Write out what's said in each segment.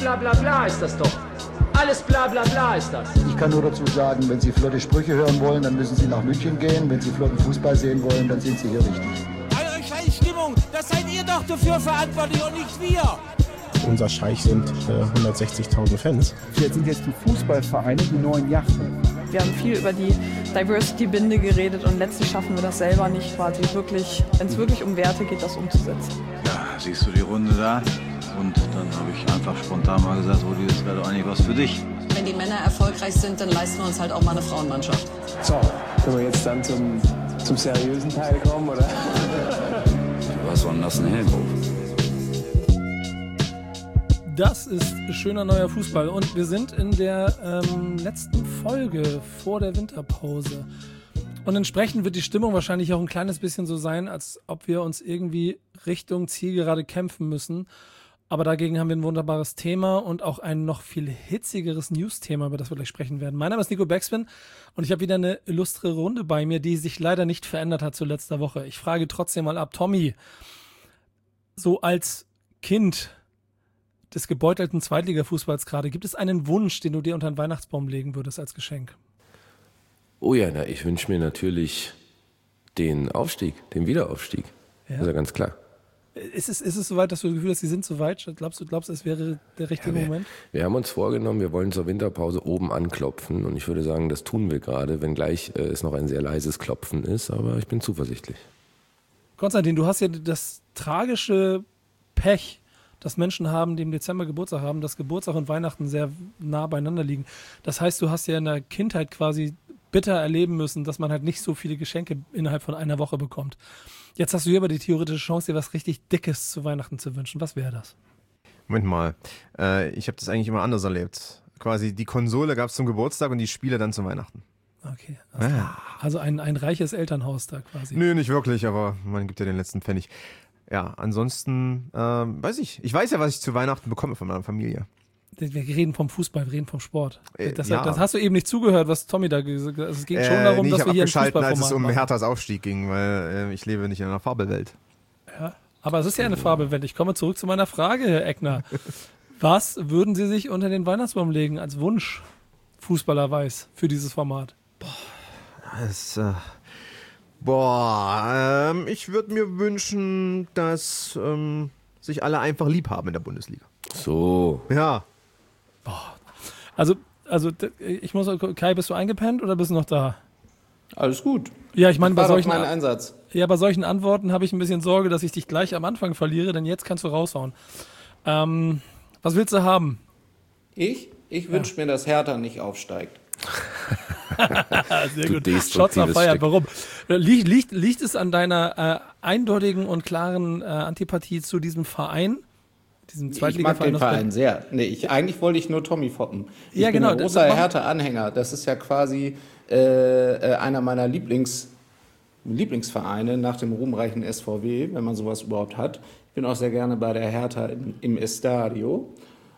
bla bla bla ist das doch. Alles bla bla bla ist das. Ich kann nur dazu sagen, wenn Sie flotte Sprüche hören wollen, dann müssen Sie nach München gehen. Wenn Sie flotten Fußball sehen wollen, dann sind Sie hier richtig. Eure scheiß Stimmung, das seid ihr doch dafür verantwortlich und nicht wir. Unser Scheich sind 160.000 Fans. Jetzt sind jetzt die Fußballvereine die neuen Yachten. Wir haben viel über die Diversity-Binde geredet und letztlich schaffen wir das selber nicht, quasi wirklich, wenn es wirklich um Werte geht, das umzusetzen. Ja, siehst du die Runde da? Und dann habe ich einfach spontan mal gesagt, Rudi, das wäre doch eigentlich was für dich. Wenn die Männer erfolgreich sind, dann leisten wir uns halt auch mal eine Frauenmannschaft. So, können wir jetzt dann zum seriösen Teil kommen, oder? Was war denn das, ein Helm auf? Das ist schöner neuer Fußball und wir sind in der letzten Folge vor der Winterpause. Und entsprechend wird die Stimmung wahrscheinlich auch ein kleines bisschen so sein, als ob wir uns irgendwie Richtung Zielgerade kämpfen müssen. Aber dagegen haben wir ein wunderbares Thema und auch ein noch viel hitzigeres News-Thema, über das wir gleich sprechen werden. Mein Name ist Nico Backspin und ich habe wieder eine illustre Runde bei mir, die sich leider nicht verändert hat zu letzter Woche. Ich frage trotzdem mal ab, Tommy, so als Kind des gebeutelten Zweitligafußballs gerade, gibt es einen Wunsch, den du dir unter den Weihnachtsbaum legen würdest als Geschenk? Oh ja, ich wünsche mir natürlich den Aufstieg, den Wiederaufstieg. Ja. Das ist ja ganz klar. Ist es soweit, dass du das Gefühl hast, sie sind so weit? Glaubst du, es wäre der richtige Moment? Wir haben uns vorgenommen, wir wollen zur Winterpause oben anklopfen und ich würde sagen, das tun wir gerade, wenngleich es noch ein sehr leises Klopfen ist, aber ich bin zuversichtlich. Konstantin, du hast ja das tragische Pech, dass Menschen haben, die im Dezember Geburtstag haben, dass Geburtstag und Weihnachten sehr nah beieinander liegen. Das heißt, du hast ja in der Kindheit quasi bitter erleben müssen, dass man halt nicht so viele Geschenke innerhalb von einer Woche bekommt. Jetzt hast du hier aber die theoretische Chance, dir was richtig Dickes zu Weihnachten zu wünschen. Was wäre das? Moment mal, ich habe das eigentlich immer anders erlebt. Quasi die Konsole gab es zum Geburtstag und die Spiele dann zu Weihnachten. Okay, also ein reiches Elternhaus da quasi. Nö, nicht wirklich, aber man gibt ja den letzten Pfennig. Ja, ansonsten weiß ich. Ich weiß ja, was ich zu Weihnachten bekomme von meiner Familie. Wir reden vom Fußball, wir reden vom Sport. Das ja. hast du eben nicht zugehört, was Tommy da gesagt hat. Es ging schon darum, dass wir hier ein Fußballformat machen. als es um Herthas Aufstieg ging, weil ich lebe nicht in einer Fabelwelt. Ja, aber es ist ja eine Fabelwelt. Ich komme zurück zu meiner Frage, Herr Eckner. Was würden Sie sich unter den Weihnachtsbaum legen als Wunsch, Fußballer Weiß, für dieses Format? Ich würde mir wünschen, dass sich alle einfach lieb haben in der Bundesliga. So. Ja. Also ich muss, Kai, bist du eingepennt oder bist du noch da? Alles gut. Ja, ich meine, bei solchen Einsatz. Ja, bei solchen Antworten habe ich ein bisschen Sorge, dass ich dich gleich am Anfang verliere, denn jetzt kannst du raushauen. Was willst du haben? Ich wünsche mir, dass Hertha nicht aufsteigt. Sehr gut. Shots auf Feier. Warum? Liegt es an deiner eindeutigen und klaren Antipathie zu diesem Verein? Ich mag den Verein sehr. Nee, eigentlich wollte ich nur Tommy foppen. Ich bin ein großer Hertha-Anhänger. Das ist ja quasi einer meiner Lieblingsvereine nach dem ruhmreichen SVW, wenn man sowas überhaupt hat. Ich bin auch sehr gerne bei der Hertha im Estadio.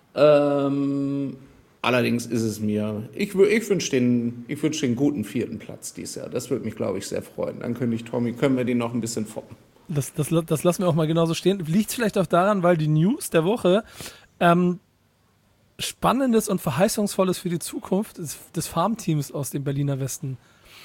Allerdings ist es mir, ich wünsche den guten 4. Platz dieses Jahr. Das würde mich, glaube ich, sehr freuen. Dann können wir den noch ein bisschen foppen. Das lassen wir auch mal genauso stehen. Liegt es vielleicht auch daran, weil die News der Woche Spannendes und Verheißungsvolles für die Zukunft des Farmteams aus dem Berliner Westen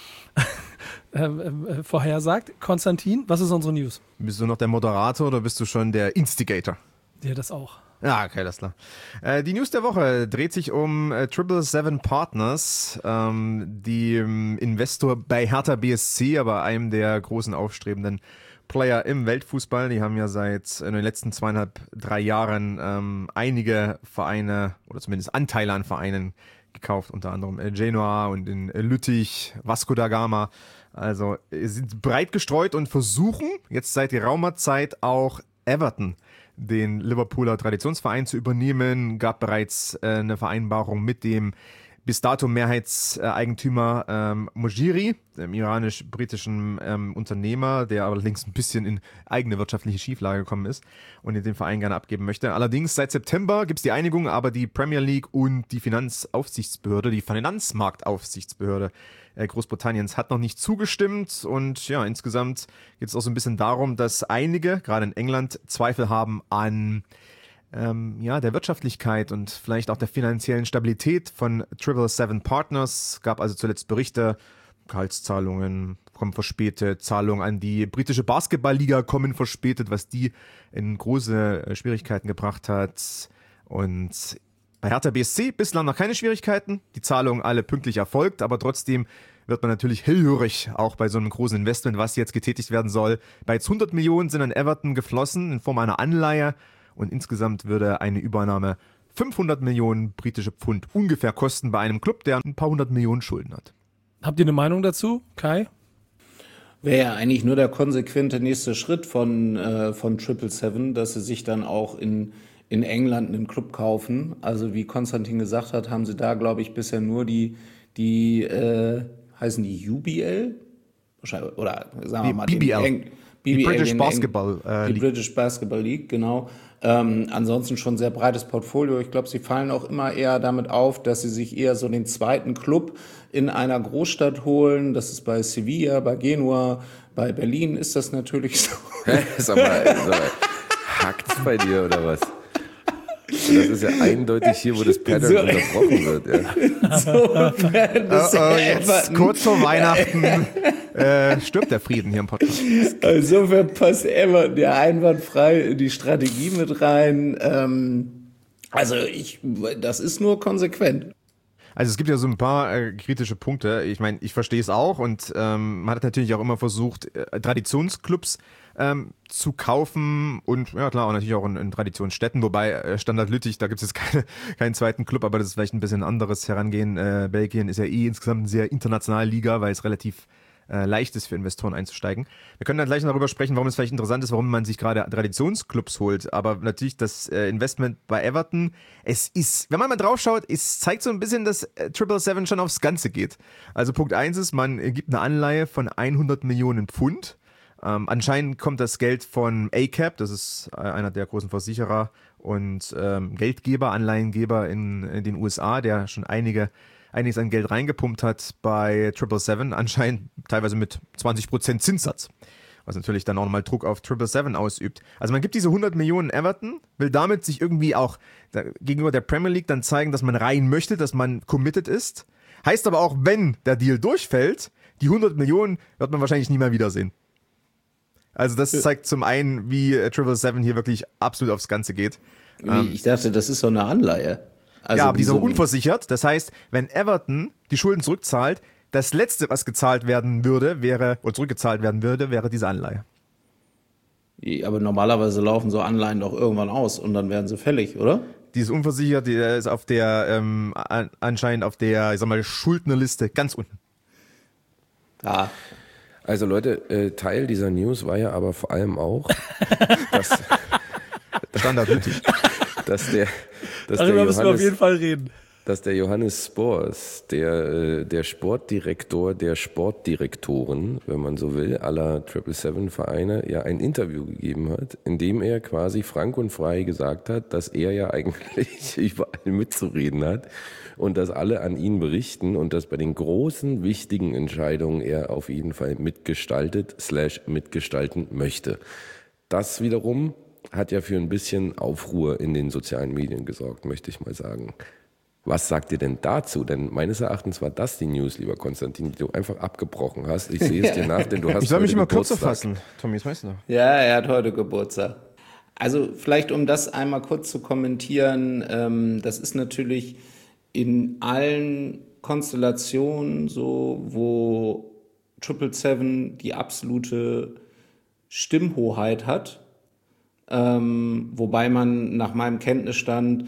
vorhersagt. Konstantin, was ist unsere News? Bist du noch der Moderator oder bist du schon der Instigator? Ja, das auch. Ja, okay, das ist klar. Die News der Woche dreht sich um 777 Partners, die Investor bei Hertha BSC, aber einem der großen aufstrebenden Player im Weltfußball. Die haben ja seit in den letzten 2,5-3 Jahren einige Vereine oder zumindest Anteile an Vereinen gekauft, unter anderem Genoa und in Lüttich, Vasco da Gama. Also sind breit gestreut und versuchen jetzt seit geraumer Zeit auch Everton, den Liverpooler Traditionsverein, zu übernehmen. Gab bereits eine Vereinbarung mit dem bis dato Mehrheitseigentümer Mojiri, dem iranisch-britischen Unternehmer, der allerdings ein bisschen in eigene wirtschaftliche Schieflage gekommen ist und den Verein gerne abgeben möchte. Allerdings seit September gibt es die Einigung, aber die Premier League und die Finanzaufsichtsbehörde, die Finanzmarktaufsichtsbehörde Großbritanniens hat noch nicht zugestimmt und ja, insgesamt geht es auch so ein bisschen darum, dass einige, gerade in England, Zweifel haben an der Wirtschaftlichkeit und vielleicht auch der finanziellen Stabilität von 777 Partners. Gab also zuletzt Berichte, Gehaltszahlungen kommen verspätet, Zahlungen an die britische Basketballliga kommen verspätet, was die in große Schwierigkeiten gebracht hat. Und bei Hertha BSC bislang noch keine Schwierigkeiten, die Zahlungen alle pünktlich erfolgt, aber trotzdem wird man natürlich hellhörig, auch bei so einem großen Investment, was jetzt getätigt werden soll. Bereits 100 Millionen sind an Everton geflossen in Form einer Anleihe und insgesamt würde eine Übernahme 500 Millionen britische Pfund ungefähr kosten bei einem Club, der ein paar 100 Millionen Schulden hat. Habt ihr eine Meinung dazu, Kai? Wäre ja eigentlich nur der konsequente nächste Schritt von 777, dass sie sich dann auch in England einen Club kaufen. Also wie Konstantin gesagt hat, haben sie da, glaube ich, bisher nur die heißen die UBL? Oder sagen wir mal BBL. Die British Basketball League. Die British Basketball League, genau. Ansonsten schon sehr breites Portfolio. Ich glaube, sie fallen auch immer eher damit auf, dass sie sich eher so den zweiten Club in einer Großstadt holen. Das ist bei Sevilla, bei Genua, bei Berlin ist das natürlich so. Sag mal, hackt's bei dir oder was? Das ist ja eindeutig hier, wo das Pattern unterbrochen wird. Ja. Jetzt kurz vor Weihnachten stirbt der Frieden hier im Podcast. Insofern passt Everton ja einwandfrei in die Strategie mit rein. Das ist nur konsequent. Also es gibt ja so ein paar kritische Punkte. Ich meine, ich verstehe es auch und man hat natürlich auch immer versucht, Traditionsclubs zu kaufen und ja klar, auch natürlich auch in Traditionsstädten, wobei Standard Lüttich, da gibt es jetzt keinen zweiten Club, aber das ist vielleicht ein bisschen ein anderes Herangehen. Belgien ist ja insgesamt eine sehr internationale Liga, weil es relativ leicht ist für Investoren einzusteigen. Wir können dann gleich darüber sprechen, warum es vielleicht interessant ist, warum man sich gerade Traditionsclubs holt, aber natürlich das Investment bei Everton, es ist, wenn man mal drauf schaut, es zeigt so ein bisschen, dass 777 schon aufs Ganze geht. Also Punkt 1 ist, man gibt eine Anleihe von 100 Millionen Pfund. Anscheinend kommt das Geld von ACAP, das ist einer der großen Versicherer und Geldgeber, Anleihengeber in den USA, der schon einiges an Geld reingepumpt hat bei 777, anscheinend teilweise mit 20% Zinssatz, was natürlich dann auch nochmal Druck auf 777 ausübt. Also man gibt diese 100 Millionen Everton, will damit sich irgendwie auch gegenüber der Premier League dann zeigen, dass man rein möchte, dass man committed ist. Heißt aber auch, wenn der Deal durchfällt, die 100 Millionen wird man wahrscheinlich nie mehr wiedersehen. Also das zeigt zum einen, wie 777 hier wirklich absolut aufs Ganze geht. Ich dachte, das ist so eine Anleihe. Also ja, aber die ist auch unversichert. Das heißt, wenn Everton die Schulden zurückzahlt, das Letzte, was zurückgezahlt werden würde, wäre diese Anleihe. Aber normalerweise laufen so Anleihen doch irgendwann aus und dann werden sie fällig, oder? Die ist unversichert, die ist auf der anscheinend auf der, ich sag mal, Schuldnerliste ganz unten. Ah. Also Leute, Teil dieser News war ja aber vor allem auch, dass Standard nötig. Darüber müssen wir auf jeden Fall reden. Dass der Johannes Spors, der Sportdirektor der Sportdirektoren, wenn man so will, aller 777-Vereine, ja ein Interview gegeben hat, in dem er quasi frank und frei gesagt hat, dass er ja eigentlich überall mitzureden hat und dass alle an ihn berichten und dass bei den großen, wichtigen Entscheidungen er auf jeden Fall mitgestalten möchte. Das wiederum hat ja für ein bisschen Aufruhr in den sozialen Medien gesorgt, möchte ich mal sagen. Was sagt ihr denn dazu? Denn meines Erachtens war das die News, lieber Konstantin, die du einfach abgebrochen hast. Ich sehe es dir nach, denn du hast Ich soll mich immer Geburtstag. kürzer fassen. Tommy, das weißt du noch. Ja, er hat heute Geburtstag. Also vielleicht, um das einmal kurz zu kommentieren, das ist natürlich in allen Konstellationen so, wo 777 die absolute Stimmhoheit hat, wobei man nach meinem Kenntnisstand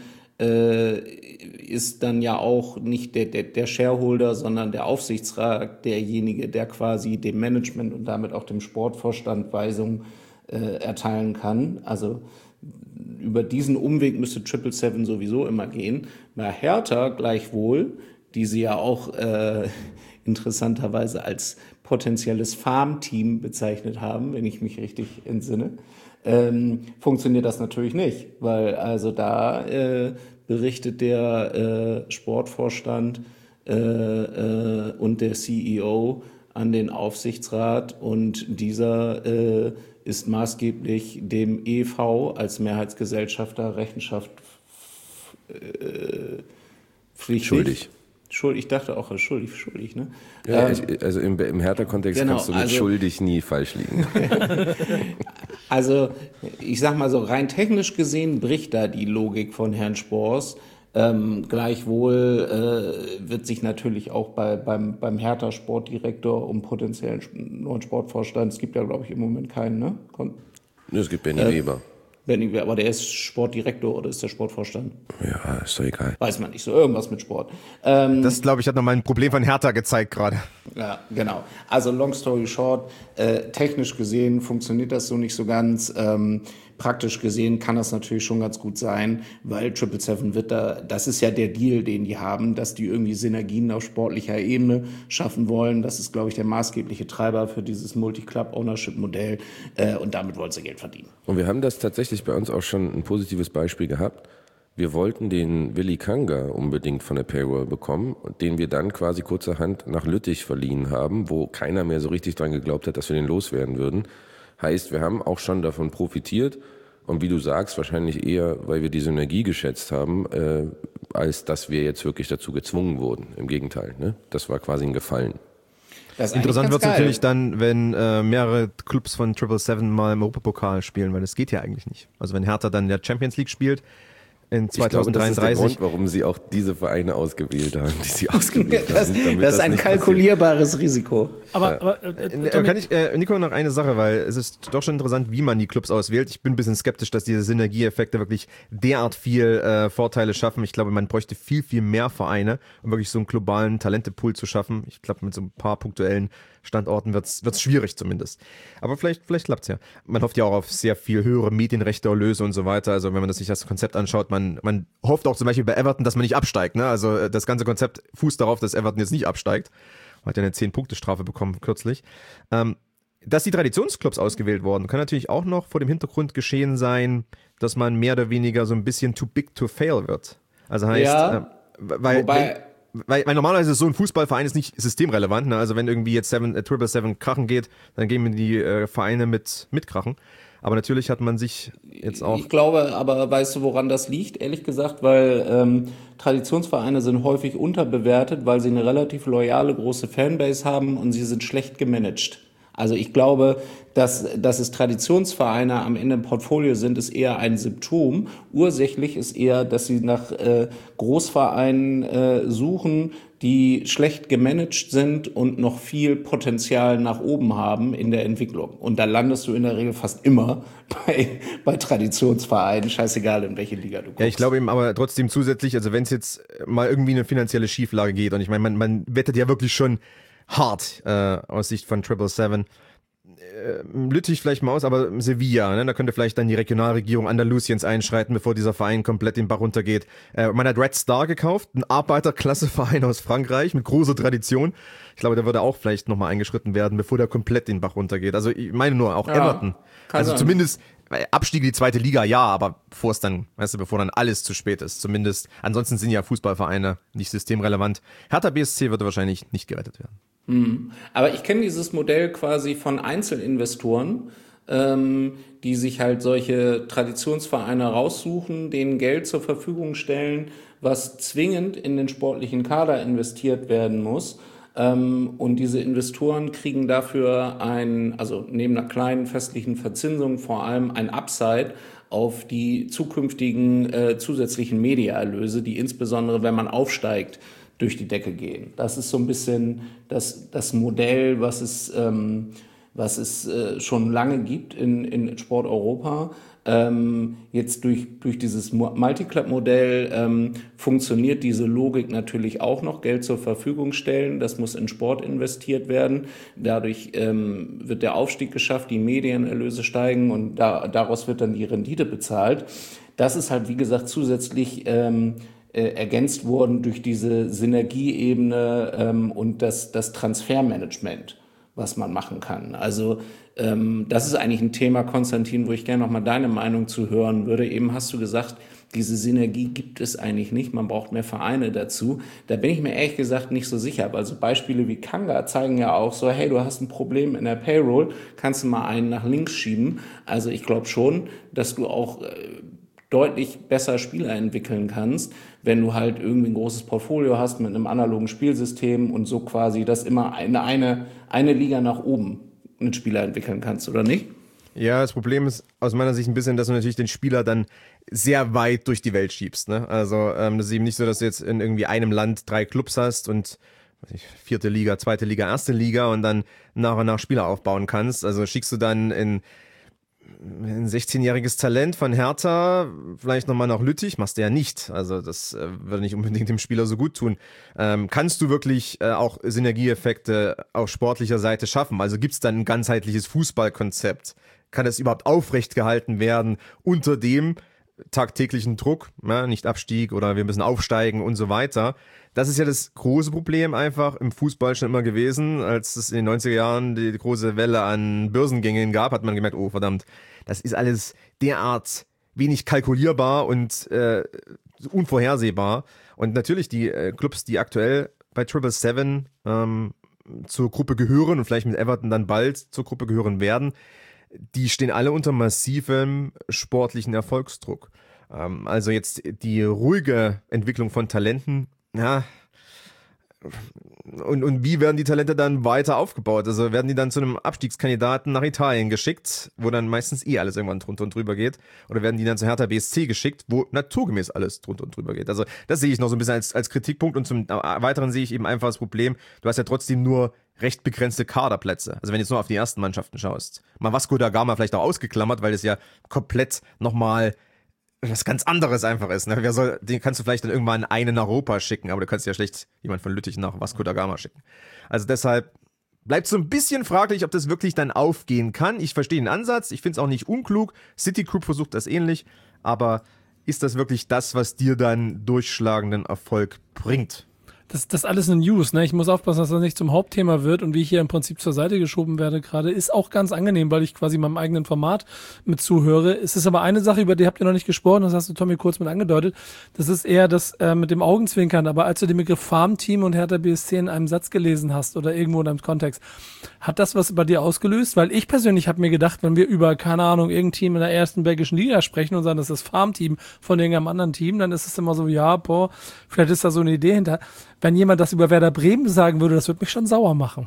ist dann ja auch nicht der Shareholder, sondern der Aufsichtsrat derjenige, der quasi dem Management und damit auch dem Sportvorstand Weisungen erteilen kann. Also über diesen Umweg müsste 777 sowieso immer gehen. Bei Hertha gleichwohl, die sie ja auch interessanterweise als potenzielles Farmteam bezeichnet haben, wenn ich mich richtig entsinne, funktioniert das natürlich nicht, weil also da berichtet der Sportvorstand und der CEO an den Aufsichtsrat und dieser ist maßgeblich dem EV als Mehrheitsgesellschafter Rechenschaft pflichtig. Ich dachte auch schuldig, ne? Ja, also im Hertha-Kontext genau, kannst du mit schuldig nie falsch liegen. Also, ich sag mal so, rein technisch gesehen bricht da die Logik von Herrn Spors. Gleichwohl wird sich natürlich auch beim Hertha-Sportdirektor um potenziellen neuen Sportvorstand, es gibt ja, glaube ich, im Moment keinen, ne? Es gibt Benny Weber. Aber der ist Sportdirektor oder ist der Sportvorstand? Ja, ist doch egal. Weiß man nicht, so irgendwas mit Sport. Das, glaube ich, hat nochmal ein Problem von Hertha gezeigt gerade. Ja, genau. Also long story short, technisch gesehen funktioniert das so nicht so ganz. Praktisch gesehen kann das natürlich schon ganz gut sein, weil 777 wird das ist ja der Deal, den die haben, dass die irgendwie Synergien auf sportlicher Ebene schaffen wollen. Das ist, glaube ich, der maßgebliche Treiber für dieses Multi-Club-Ownership-Modell und damit wollen sie Geld verdienen. Und wir haben das tatsächlich bei uns auch schon ein positives Beispiel gehabt. Wir wollten den Willi Kanga unbedingt von der Payroll bekommen, den wir dann quasi kurzerhand nach Lüttich verliehen haben, wo keiner mehr so richtig dran geglaubt hat, dass wir den loswerden würden. Heißt, wir haben auch schon davon profitiert und wie du sagst, wahrscheinlich eher, weil wir die Synergie geschätzt haben, als dass wir jetzt wirklich dazu gezwungen wurden. Im Gegenteil, ne? Das war quasi ein Gefallen. Interessant wird es natürlich dann, wenn mehrere Clubs von 777 mal im Europapokal spielen, weil das geht ja eigentlich nicht. Also wenn Hertha dann in der Champions League spielt, in 2033. Ich glaube, das ist der Grund, warum sie auch diese Vereine ausgewählt haben, die sie ausgewählt haben. Das ist ein kalkulierbares Risiko. Aber kann ich, Nico, noch eine Sache, weil es ist doch schon interessant, wie man die Clubs auswählt. Ich bin ein bisschen skeptisch, dass diese Synergieeffekte wirklich derart viel Vorteile schaffen. Ich glaube, man bräuchte viel, viel mehr Vereine, um wirklich so einen globalen Talentepool zu schaffen. Ich glaube, mit so ein paar punktuellen Standorten wird's schwierig zumindest. Aber vielleicht klappt's ja. Man hofft ja auch auf sehr viel höhere Medienrechteerlöse und so weiter. Also wenn man sich das Konzept anschaut, man hofft auch zum Beispiel bei Everton, dass man nicht absteigt. Ne? Also das ganze Konzept fußt darauf, dass Everton jetzt nicht absteigt. Hat ja eine 10-Punkte-Strafe bekommen kürzlich. Dass die Traditionsclubs ausgewählt wurden, kann natürlich auch noch vor dem Hintergrund geschehen sein, dass man mehr oder weniger so ein bisschen too big to fail wird. Also heißt, ja, weil normalerweise ist so ein Fußballverein ist nicht systemrelevant. Ne? Also wenn irgendwie jetzt 777 krachen geht, dann gehen die Vereine mit krachen. Aber natürlich hat man sich jetzt auch... Ich glaube, aber weißt du, woran das liegt, ehrlich gesagt? Weil Traditionsvereine sind häufig unterbewertet, weil sie eine relativ loyale, große Fanbase haben und sie sind schlecht gemanagt. Also ich glaube, dass es Traditionsvereine am Ende im Portfolio sind, ist eher ein Symptom. Ursächlich ist eher, dass sie nach Großvereinen suchen, die schlecht gemanagt sind und noch viel Potenzial nach oben haben in der Entwicklung. Und da landest du in der Regel fast immer bei Traditionsvereinen, scheißegal in welche Liga du kommst. Ja, ich glaube eben aber trotzdem zusätzlich, also wenn es jetzt mal irgendwie eine finanzielle Schieflage geht, und ich meine, man wettet ja wirklich schon hart aus Sicht von 777. Lüttich vielleicht mal aus, aber Sevilla, ne? Da könnte vielleicht dann die Regionalregierung Andalusiens einschreiten, bevor dieser Verein komplett den Bach runtergeht. Man hat Red Star gekauft, ein Arbeiterklasseverein aus Frankreich mit großer Tradition. Ich glaube, da würde auch vielleicht nochmal eingeschritten werden, bevor der komplett den Bach runtergeht. Also ich meine nur, auch Everton. Also zumindest Abstieg in die zweite Liga, ja, aber bevor dann alles zu spät ist. Zumindest, ansonsten sind ja Fußballvereine nicht systemrelevant. Hertha BSC würde wahrscheinlich nicht gerettet werden. Aber ich kenne dieses Modell quasi von Einzelinvestoren, die sich halt solche Traditionsvereine raussuchen, denen Geld zur Verfügung stellen, was zwingend in den sportlichen Kader investiert werden muss. Und diese Investoren kriegen dafür also neben einer kleinen festlichen Verzinsung vor allem ein Upside auf die zukünftigen zusätzlichen Mediaerlöse, die insbesondere, wenn man aufsteigt, durch die Decke gehen. Das ist so ein bisschen das Modell, was es schon lange gibt in Sport Europa. Jetzt durch dieses Multi-Club-Modell funktioniert diese Logik natürlich auch noch, Geld zur Verfügung stellen, das muss in Sport investiert werden, dadurch wird der Aufstieg geschafft, die Medienerlöse steigen und daraus wird dann die Rendite bezahlt. Das ist halt, wie gesagt, zusätzlich ergänzt worden durch diese Synergieebene und das Transfermanagement was man machen kann. Also das ist eigentlich ein Thema, Konstantin, wo ich gerne noch mal deine Meinung zu hören würde. Eben hast du gesagt, diese Synergie gibt es eigentlich nicht, man braucht mehr Vereine dazu. Da bin ich mir ehrlich gesagt nicht so sicher. Also Beispiele wie Kanga zeigen ja auch so, hey, du hast ein Problem in der Payroll, kannst du mal einen nach links schieben. Also ich glaube schon, dass du auch deutlich besser Spieler entwickeln kannst, wenn du halt irgendwie ein großes Portfolio hast mit einem analogen Spielsystem und so quasi das immer eine Liga nach oben einen Spieler entwickeln kannst, oder nicht? Ja, das Problem ist aus meiner Sicht ein bisschen, dass du natürlich den Spieler dann sehr weit durch die Welt schiebst. Ne? Also das ist eben nicht so, dass du jetzt in irgendwie einem Land 3 Clubs hast und 4. Liga, 2. Liga, 1. Liga und dann nach und nach Spieler aufbauen kannst. Also schickst du dann ein 16-jähriges Talent von Hertha vielleicht nochmal nach Lüttich, machst du ja nicht. Also das würde nicht unbedingt dem Spieler so gut tun. Kannst du wirklich auch Synergieeffekte auf sportlicher Seite schaffen? Also gibt es dann ein ganzheitliches Fußballkonzept? Kann das überhaupt aufrecht gehalten werden unter dem tagtäglichen Druck, ja, nicht Abstieg oder wir müssen aufsteigen und so weiter. Das ist ja das große Problem einfach im Fußball schon immer gewesen. Als es in den 90er Jahren die große Welle an Börsengängen gab, hat man gemerkt, oh verdammt, das ist alles derart wenig kalkulierbar und unvorhersehbar. Und natürlich die Clubs, die aktuell bei 777 zur Gruppe gehören und vielleicht mit Everton dann bald zur Gruppe gehören werden, die stehen alle unter massivem sportlichen Erfolgsdruck. Also jetzt die ruhige Entwicklung von Talenten, ja, und wie werden die Talente dann weiter aufgebaut? Also werden die dann zu einem Abstiegskandidaten nach Italien geschickt, wo dann meistens alles irgendwann drunter und drüber geht? Oder werden die dann zu Hertha BSC geschickt, wo naturgemäß alles drunter und drüber geht? Also das sehe ich noch so ein bisschen als Kritikpunkt und zum Weiteren sehe ich eben einfach das Problem, du hast ja trotzdem nur recht begrenzte Kaderplätze. Also wenn du jetzt nur auf die ersten Mannschaften schaust. Mal Vasco da Gama vielleicht auch ausgeklammert, weil es ja komplett nochmal was ganz anderes einfach ist. Ne? Den kannst du vielleicht dann irgendwann einen nach Europa schicken, aber du kannst ja schlecht jemand von Lüttich nach Vasco da Gama schicken. Also deshalb bleibt so ein bisschen fraglich, ob das wirklich dann aufgehen kann. Ich verstehe den Ansatz, ich finde es auch nicht unklug. Citigroup versucht das ähnlich, aber ist das wirklich das, was dir dann durchschlagenden Erfolg bringt? Das alles in News, ne? Ich muss aufpassen, dass das nicht zum Hauptthema wird und wie ich hier im Prinzip zur Seite geschoben werde gerade, ist auch ganz angenehm, weil ich quasi meinem eigenen Format mit zuhöre. Es ist aber eine Sache, über die habt ihr noch nicht gesprochen, das hast du, Tommy, kurz mit angedeutet. Das ist eher das mit dem Augenzwinkern, aber als du den Begriff Farmteam und Hertha BSC in einem Satz gelesen hast oder irgendwo in einem Kontext, hat das was bei dir ausgelöst? Weil ich persönlich habe mir gedacht, wenn wir über, keine Ahnung, irgendein Team in der ersten belgischen Liga sprechen und sagen, das ist das Farmteam von irgendeinem anderen Team, dann ist es immer so, ja, boah, vielleicht ist da so eine Idee hinter. Wenn jemand das über Werder Bremen sagen würde, das würde mich schon sauer machen.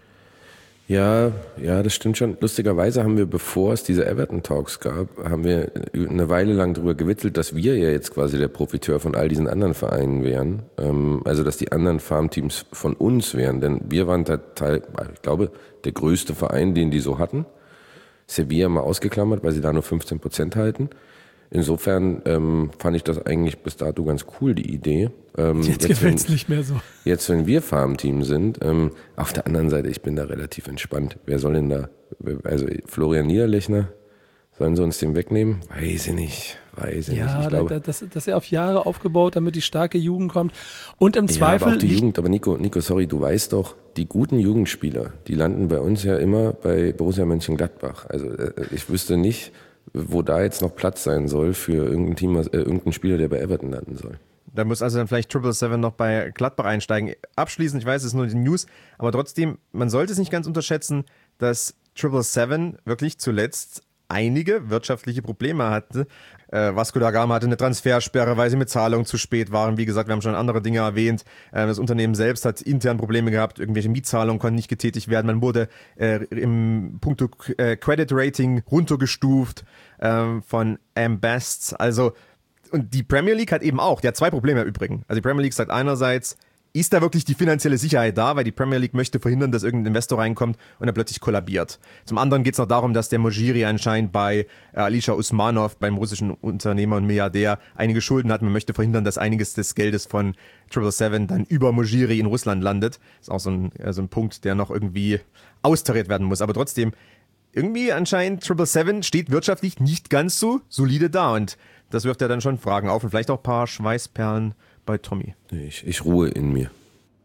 Ja, das stimmt schon. Lustigerweise haben wir, bevor es diese Everton-Talks gab, haben wir eine Weile lang darüber gewitzelt, dass wir ja jetzt quasi der Profiteur von all diesen anderen Vereinen wären. Also, dass die anderen Farmteams von uns wären. Denn wir waren ich glaube, der größte Verein, den die so hatten. Sevilla mal ausgeklammert, weil sie da nur 15% halten. Insofern fand ich das eigentlich bis dato ganz cool, die Idee. Jetzt gefällt es nicht mehr so. Jetzt, wenn wir Farmteam sind, auf der anderen Seite, ich bin da relativ entspannt. Wer soll denn da, also Florian Niederlechner, sollen sie uns den wegnehmen? Weiß ich nicht. Ja, ich glaube, das ist ja auf Jahre aufgebaut, damit die starke Jugend kommt. Und im Zweifel... Aber auch die Jugend, aber Nico, sorry, du weißt doch, die guten Jugendspieler, die landen bei uns ja immer bei Borussia Mönchengladbach. Also ich wüsste nicht, wo da jetzt noch Platz sein soll für irgendein Team, irgendein Spieler, der bei Everton landen soll. Da muss also dann vielleicht 777 noch bei Gladbach einsteigen. Abschließend, ich weiß, es ist nur die News, aber trotzdem, man sollte es nicht ganz unterschätzen, dass 777 wirklich zuletzt einige wirtschaftliche Probleme hatte. Vasco da Gama hatte eine Transfersperre, weil sie mit Zahlungen zu spät waren. Wie gesagt, wir haben schon andere Dinge erwähnt. Das Unternehmen selbst hat intern Probleme gehabt. Irgendwelche Mietzahlungen konnten nicht getätigt werden. Man wurde im Punkto Credit Rating runtergestuft von Best. Also, und die Premier League hat eben auch, die hat zwei Probleme im Übrigen. Also die Premier League sagt einerseits, ist da wirklich die finanzielle Sicherheit da, weil die Premier League möchte verhindern, dass irgendein Investor reinkommt und er plötzlich kollabiert. Zum anderen geht es noch darum, dass der Mojiri anscheinend bei Alisher Usmanov, beim russischen Unternehmer und Milliardär, einige Schulden hat. Man möchte verhindern, dass einiges des Geldes von 777 dann über Mojiri in Russland landet. Das ist auch so ein Punkt, der noch irgendwie austariert werden muss. Aber trotzdem, irgendwie anscheinend 777 steht wirtschaftlich nicht ganz so solide da und das wirft ja dann schon Fragen auf und vielleicht auch ein paar Schweißperlen bei Tommy. Ich ruhe in mir.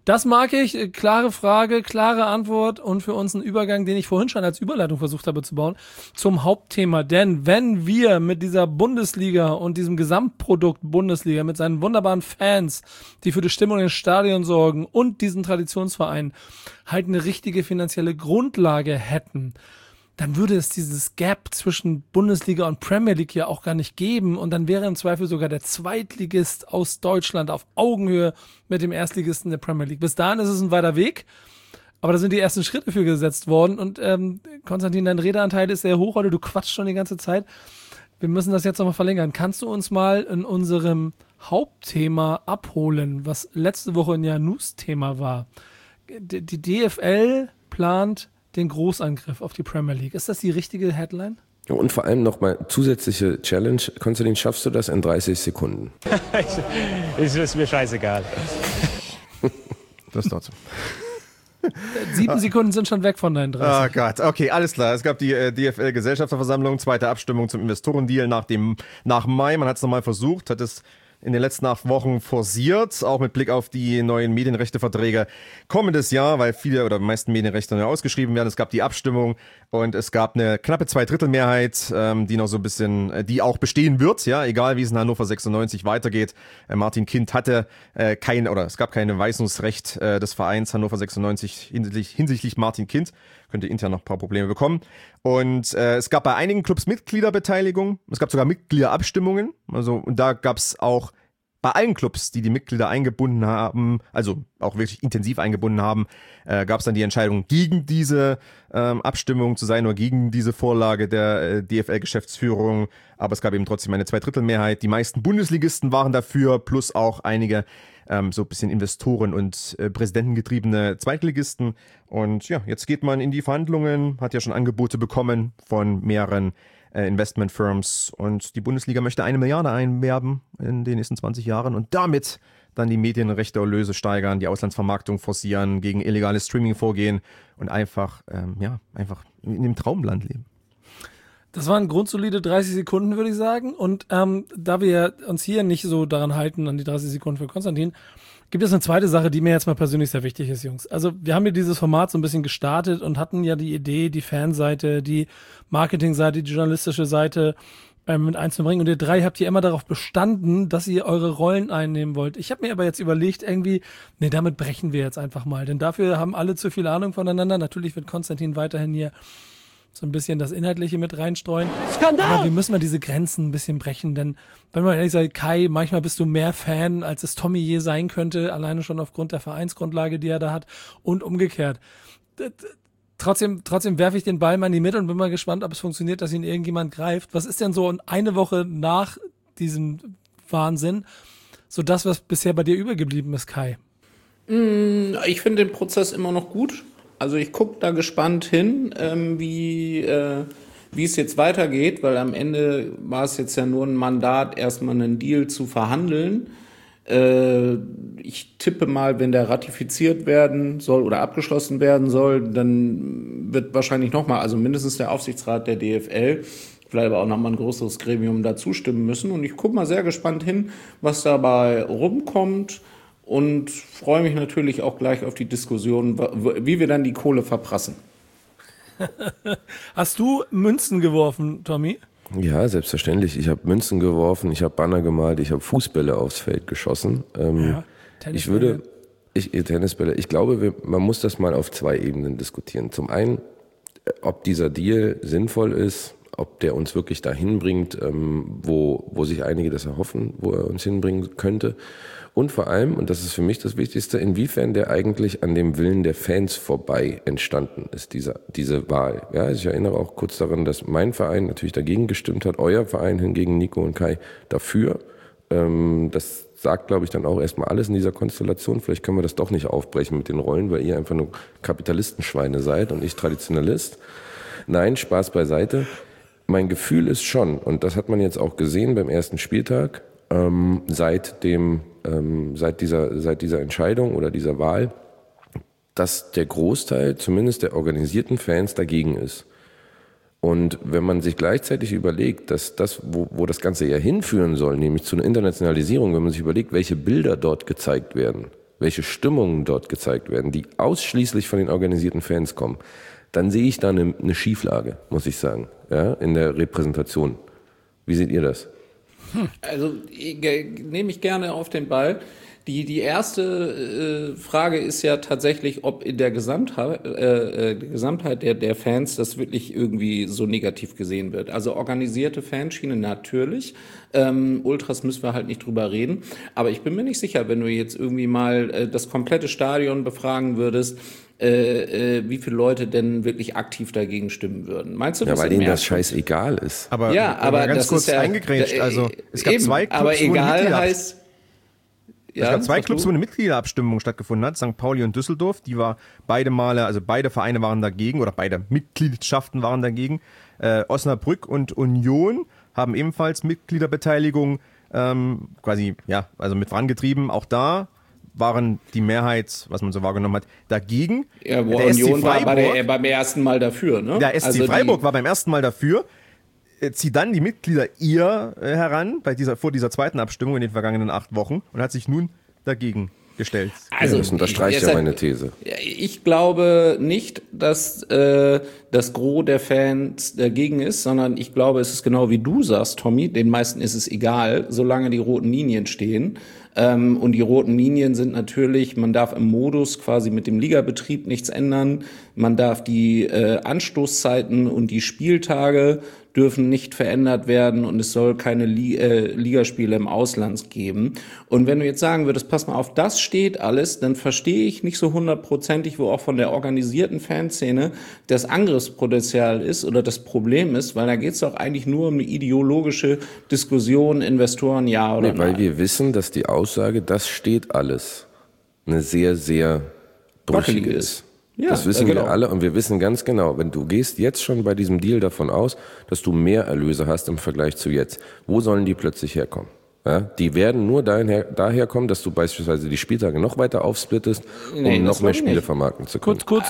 Das mag ich. Klare Frage, klare Antwort und für uns ein Übergang, den ich vorhin schon als Überleitung versucht habe zu bauen, zum Hauptthema. Denn wenn wir mit dieser Bundesliga und diesem Gesamtprodukt Bundesliga, mit seinen wunderbaren Fans, die für die Stimmung in den Stadien sorgen und diesen Traditionsverein halt eine richtige finanzielle Grundlage hätten, dann würde es dieses Gap zwischen Bundesliga und Premier League ja auch gar nicht geben und dann wäre im Zweifel sogar der Zweitligist aus Deutschland auf Augenhöhe mit dem Erstligisten der Premier League. Bis dahin ist es ein weiter Weg, aber da sind die ersten Schritte für gesetzt worden und Konstantin, dein Redeanteil ist sehr hoch, oder du quatschst schon die ganze Zeit. Wir müssen das jetzt nochmal verlängern. Kannst du uns mal in unserem Hauptthema abholen, was letzte Woche ein News-Thema war? Die DFL plant den Großangriff auf die Premier League. Ist das die richtige Headline? Ja, und vor allem nochmal zusätzliche Challenge. Konstantin, schaffst du das in 30 Sekunden? ist mir scheißegal. Das dazu. 7 Sekunden sind schon weg von deinen 30. Oh Gott, okay, alles klar. Es gab die DFL-Gesellschafterversammlung, zweite Abstimmung zum Investorendeal nach Mai. Man hat es nochmal versucht, hat es in den letzten 8 Wochen forciert, auch mit Blick auf die neuen Medienrechteverträge kommendes Jahr, weil viele oder die meisten Medienrechte neu ausgeschrieben werden. Es gab die Abstimmung und es gab eine knappe 2/3-Mehrheit, die noch so ein bisschen, die auch bestehen wird, ja, egal wie es in Hannover 96 weitergeht. Martin Kind hatte es gab kein Weisungsrecht des Vereins Hannover 96 hinsichtlich Martin Kind. Könnte intern noch ein paar Probleme bekommen. Und es gab bei einigen Clubs Mitgliederbeteiligung. Es gab sogar Mitgliederabstimmungen. Also, und da gab es auch bei allen Clubs, die Mitglieder eingebunden haben, also auch wirklich intensiv eingebunden haben, gab es dann die Entscheidung, gegen diese Abstimmung zu sein oder gegen diese Vorlage der DFL-Geschäftsführung. Aber es gab eben trotzdem eine 2/3-Mehrheit. Die meisten Bundesligisten waren dafür, plus auch einige so ein bisschen Investoren und präsidentengetriebene Zweitligisten. Und ja, jetzt geht man in die Verhandlungen, hat ja schon Angebote bekommen von mehreren Investmentfirms und die Bundesliga möchte 1 Milliarde einwerben in den nächsten 20 Jahren und damit dann die Medienrechteerlöse steigern, die Auslandsvermarktung forcieren, gegen illegales Streaming vorgehen und einfach in dem Traumland leben. Das waren grundsolide 30 Sekunden, würde ich sagen. Und da wir uns hier nicht so daran halten, an die 30 Sekunden für Konstantin, gibt es eine zweite Sache, die mir jetzt mal persönlich sehr wichtig ist, Jungs. Also wir haben hier dieses Format so ein bisschen gestartet und hatten ja die Idee, die Fanseite, die Marketingseite, die journalistische Seite mit einzubringen. Und ihr 3 habt hier immer darauf bestanden, dass ihr eure Rollen einnehmen wollt. Ich habe mir aber jetzt überlegt, damit brechen wir jetzt einfach mal. Denn dafür haben alle zu viel Ahnung voneinander. Natürlich wird Konstantin weiterhin hier so ein bisschen das Inhaltliche mit reinstreuen. Skandal! Aber wir müssen mal diese Grenzen ein bisschen brechen, denn wenn man ehrlich sagt, Kai, manchmal bist du mehr Fan, als es Tommy je sein könnte, alleine schon aufgrund der Vereinsgrundlage, die er da hat und umgekehrt. Trotzdem werfe ich den Ball mal in die Mitte und bin mal gespannt, ob es funktioniert, dass ihn irgendjemand greift. Was ist denn so eine Woche nach diesem Wahnsinn so das, was bisher bei dir übergeblieben ist, Kai? Ich finde den Prozess immer noch gut. Also ich gucke da gespannt hin, wie es jetzt weitergeht, weil am Ende war es jetzt ja nur ein Mandat, erstmal einen Deal zu verhandeln. Ich tippe mal, wenn der ratifiziert werden soll oder abgeschlossen werden soll, dann wird wahrscheinlich nochmal, also mindestens der Aufsichtsrat der DFL, vielleicht aber auch nochmal ein größeres Gremium da zustimmen müssen. Und ich gucke mal sehr gespannt hin, was dabei rumkommt. Und freue mich natürlich auch gleich auf die Diskussion, wie wir dann die Kohle verprassen. Hast du Münzen geworfen, Tommy? Ja, selbstverständlich. Ich habe Münzen geworfen, ich habe Banner gemalt, ich habe Fußbälle aufs Feld geschossen. Tennisbälle. Tennisbälle. Ich glaube, man muss das mal auf 2 Ebenen diskutieren. Zum einen, ob dieser Deal sinnvoll ist, ob der uns wirklich dahin bringt, wo sich einige das erhoffen, wo er uns hinbringen könnte. Und vor allem, und das ist für mich das Wichtigste, inwiefern der eigentlich an dem Willen der Fans vorbei entstanden ist, diese Wahl. Ja, ich erinnere auch kurz daran, dass mein Verein natürlich dagegen gestimmt hat, euer Verein hingegen, Nico und Kai, dafür. Das sagt, glaube ich, dann auch erstmal alles in dieser Konstellation. Vielleicht können wir das doch nicht aufbrechen mit den Rollen, weil ihr einfach nur Kapitalistenschweine seid und ich Traditionalist. Nein, Spaß beiseite. Mein Gefühl ist schon, und das hat man jetzt auch gesehen beim ersten Spieltag, seit dieser Entscheidung oder dieser Wahl, dass der Großteil, zumindest der organisierten Fans, dagegen ist. Und wenn man sich gleichzeitig überlegt, dass das, wo das Ganze ja hinführen soll, nämlich zu einer Internationalisierung, wenn man sich überlegt, welche Bilder dort gezeigt werden, welche Stimmungen dort gezeigt werden, die ausschließlich von den organisierten Fans kommen, dann sehe ich da eine Schieflage, muss ich sagen, ja, in der Repräsentation. Wie seht ihr das? Also nehme ich gerne auf den Ball. Die erste Frage ist ja tatsächlich, ob in der Gesamtheit der Fans das wirklich irgendwie so negativ gesehen wird. Also organisierte Fanschiene natürlich. Ultras müssen wir halt nicht drüber reden. Aber ich bin mir nicht sicher, wenn du jetzt irgendwie mal das komplette Stadion befragen würdest, wie viele Leute denn wirklich aktiv dagegen stimmen würden. Meinst du, ja, das weil denen das scheißegal ist. Aber, ja, aber ganz das kurz ist ja eingegrätscht. Also es gab eben, zwei Clubs, aber egal heißt. Es gab zwei Clubs, wo eine Mitgliederabstimmung stattgefunden hat, St. Pauli und Düsseldorf. Die war beide Vereine waren dagegen oder beide Mitgliedschaften waren dagegen. Osnabrück und Union haben ebenfalls Mitgliederbeteiligung also mit vorangetrieben. Auch da waren die Mehrheit, was man so wahrgenommen hat, dagegen. Ja, wo Union war beim ersten Mal dafür, ne? Der SC Freiburg war beim ersten Mal dafür. Zieht dann die Mitglieder heran vor dieser zweiten Abstimmung in den vergangenen 8 Wochen und hat sich nun dagegen gestellt. Also, das unterstreicht ja meine These. Ich glaube nicht, dass das Gros der Fans dagegen ist, sondern ich glaube, es ist genau wie du sagst, Tommy, den meisten ist es egal, solange die roten Linien stehen. Und die roten Linien sind natürlich, man darf im Modus quasi mit dem Ligabetrieb nichts ändern, man darf die Anstoßzeiten und die Spieltage dürfen nicht verändert werden und es soll keine Ligaspiele im Ausland geben. Und wenn du jetzt sagen würdest, pass mal auf, das steht alles, dann verstehe ich nicht so 100%, wo auch von der organisierten Fanszene das Angriffspotenzial ist oder das Problem ist, weil da geht es doch eigentlich nur um eine ideologische Diskussion, Investoren, ja oder nein. Weil wir wissen, dass die Aussage, das steht alles, eine sehr, sehr brüchige ist. Ja, das wissen wir alle und wir wissen ganz genau, wenn du gehst jetzt schon bei diesem Deal davon aus, dass du mehr Erlöse hast im Vergleich zu jetzt. Wo sollen die plötzlich herkommen? Ja, die werden nur daher kommen, dass du beispielsweise die Spieltage noch weiter aufsplittest, um noch mehr Spiele vermarkten zu können. Kurz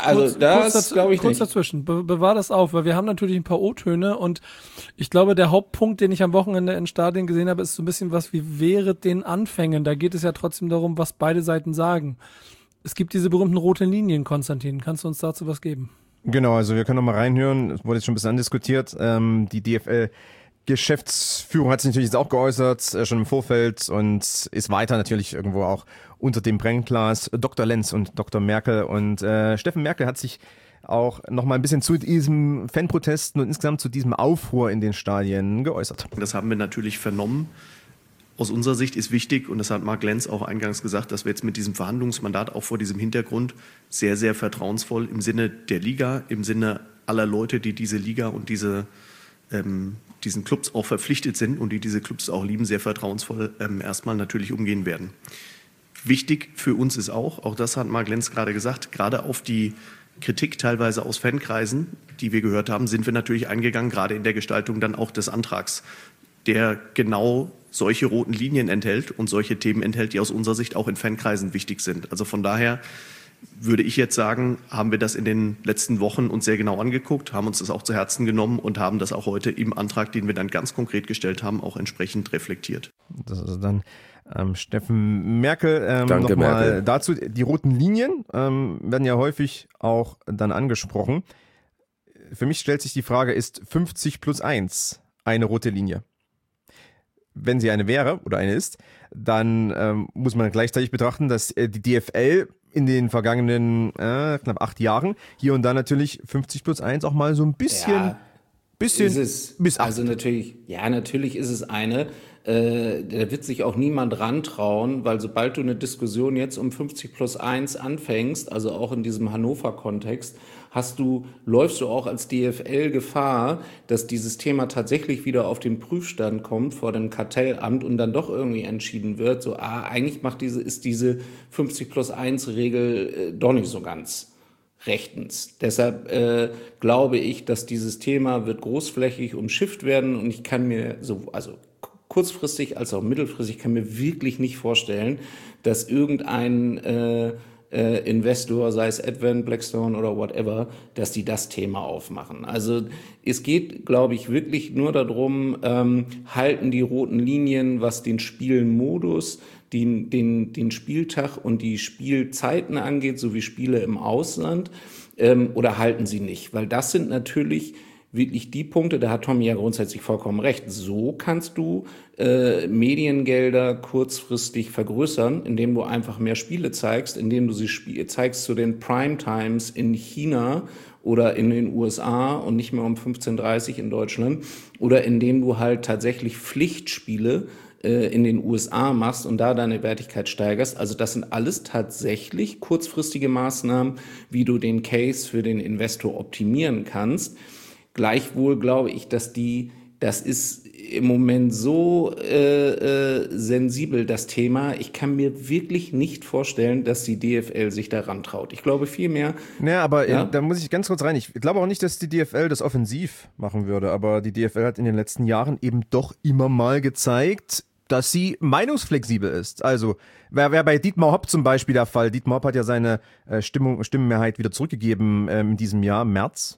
dazwischen. Bewahr das auf, weil wir haben natürlich ein paar O-Töne und ich glaube, der Hauptpunkt, den ich am Wochenende in Stadien gesehen habe, ist so ein bisschen was wie während den Anfängen. Da geht es ja trotzdem darum, was beide Seiten sagen. Es gibt diese berühmten roten Linien, Konstantin. Kannst du uns dazu was geben? Genau, also wir können noch mal reinhören. Es wurde jetzt schon ein bisschen andiskutiert. Die DFL-Geschäftsführung hat sich natürlich jetzt auch geäußert, schon im Vorfeld und ist weiter natürlich irgendwo auch unter dem Brennglas. Dr. Lenz und Dr. Merkel und Steffen Merkel hat sich auch noch mal ein bisschen zu diesem Fanprotesten und insgesamt zu diesem Aufruhr in den Stadien geäußert. Das haben wir natürlich vernommen. Aus unserer Sicht ist wichtig, und das hat Marc Lenz auch eingangs gesagt, dass wir jetzt mit diesem Verhandlungsmandat auch vor diesem Hintergrund sehr, sehr vertrauensvoll im Sinne der Liga, im Sinne aller Leute, die diese Liga und diesen Clubs auch verpflichtet sind und die diese Clubs auch lieben, sehr vertrauensvoll erstmal natürlich umgehen werden. Wichtig für uns ist auch das hat Marc Lenz gerade gesagt, gerade auf die Kritik teilweise aus Fankreisen, die wir gehört haben, sind wir natürlich eingegangen, gerade in der Gestaltung dann auch des Antrags, der genau solche roten Linien enthält und solche Themen enthält, die aus unserer Sicht auch in Fankreisen wichtig sind. Also von daher würde ich jetzt sagen, haben wir das in den letzten Wochen uns sehr genau angeguckt, haben uns das auch zu Herzen genommen und haben das auch heute im Antrag, den wir dann ganz konkret gestellt haben, auch entsprechend reflektiert. Das ist dann Steffen Merkel. Danke, nochmal Merkel. Dazu, die roten Linien werden ja häufig auch dann angesprochen. Für mich stellt sich die Frage, ist 50+1 eine rote Linie? Wenn sie eine wäre oder eine ist, dann muss man gleichzeitig betrachten, dass die DFL in den vergangenen knapp 8 Jahren hier und da natürlich 50+1 auch mal so ein bisschen missachtet. Also natürlich ist es eine. Da wird sich auch niemand rantrauen, weil sobald du eine Diskussion jetzt um 50+1 anfängst, also auch in diesem Hannover-Kontext, läufst du auch als DFL Gefahr, dass dieses Thema tatsächlich wieder auf den Prüfstand kommt vor dem Kartellamt und dann doch irgendwie entschieden wird, so eigentlich ist diese 50+1 doch nicht so ganz rechtens. Deshalb glaube ich, dass dieses Thema wird großflächig umschifft werden und ich kann mir kurzfristig als auch mittelfristig kann mir wirklich nicht vorstellen, dass irgendein Investor, sei es Advent, Blackstone oder whatever, dass die das Thema aufmachen. Also es geht, glaube ich, wirklich nur darum, halten die roten Linien, was den Spielmodus, den Spieltag und die Spielzeiten angeht, sowie Spiele im Ausland, oder halten sie nicht? Weil das sind natürlich wirklich die Punkte, da hat Tommy ja grundsätzlich vollkommen recht. So kannst du Mediengelder kurzfristig vergrößern, indem du einfach mehr Spiele zeigst, indem du sie zeigst zu den Primetimes in China oder in den USA und nicht mehr um 15:30 Uhr in Deutschland, oder indem du halt tatsächlich Pflichtspiele in den USA machst und da deine Wertigkeit steigerst. Also das sind alles tatsächlich kurzfristige Maßnahmen, wie du den Case für den Investor optimieren kannst. Gleichwohl glaube ich, das ist im Moment so sensibel, das Thema. Ich kann mir wirklich nicht vorstellen, dass die DFL sich daran traut. Ich glaube vielmehr... Naja, aber da muss ich ganz kurz rein. Ich glaube auch nicht, dass die DFL das offensiv machen würde, aber die DFL hat in den letzten Jahren eben doch immer mal gezeigt, dass sie meinungsflexibel ist. Also wäre bei Dietmar Hopp zum Beispiel der Fall. Dietmar Hopp hat ja seine Stimmenmehrheit wieder zurückgegeben in diesem Jahr, im März.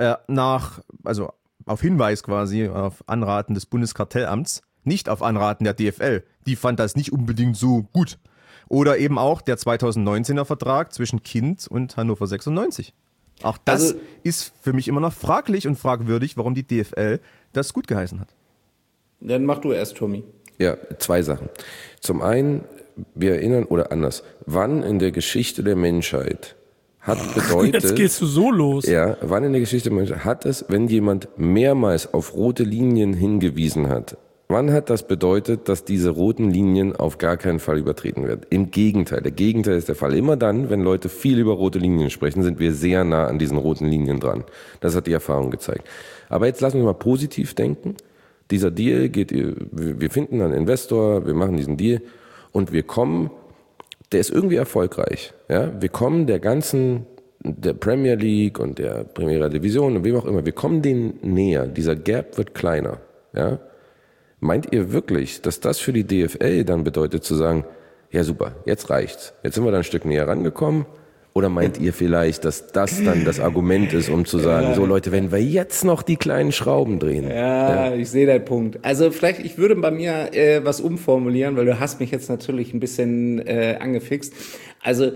Also auf Hinweis quasi, auf Anraten des Bundeskartellamts, nicht auf Anraten der DFL. Die fand das nicht unbedingt so gut. Oder eben auch der 2019er Vertrag zwischen Kind und Hannover 96. Auch das ist für mich immer noch fraglich und fragwürdig, warum die DFL das gut geheißen hat. Dann mach du erst, Tommy. Ja, 2 Sachen. Zum einen, wir erinnern, oder anders, wann in der Geschichte der Menschheit hat bedeutet... Jetzt gehst du so los. Ja, wann in der Geschichte der Menschheit hat es, wenn jemand mehrmals auf rote Linien hingewiesen hat, wann hat das bedeutet, dass diese roten Linien auf gar keinen Fall übertreten werden? Im Gegenteil. Der Gegenteil ist der Fall. Immer dann, wenn Leute viel über rote Linien sprechen, sind wir sehr nah an diesen roten Linien dran. Das hat die Erfahrung gezeigt. Aber jetzt lassen wir mal positiv denken. Dieser Deal wir finden einen Investor, wir machen diesen Deal und wir kommen, der ist irgendwie erfolgreich. Ja? Wir kommen der Premier League und der Primera Division und wem auch immer, wir kommen denen näher. Dieser Gap wird kleiner. Ja? Meint ihr wirklich, dass das für die DFL dann bedeutet zu sagen, ja super, jetzt reicht's. Jetzt sind wir da ein Stück näher rangekommen. Oder meint ihr vielleicht, dass das dann das Argument ist, um zu sagen, so Leute, wenn wir jetzt noch die kleinen Schrauben drehen? Ja, ich sehe deinen Punkt. Also vielleicht, ich würde bei mir was umformulieren, weil du hast mich jetzt natürlich ein bisschen angefixt. Also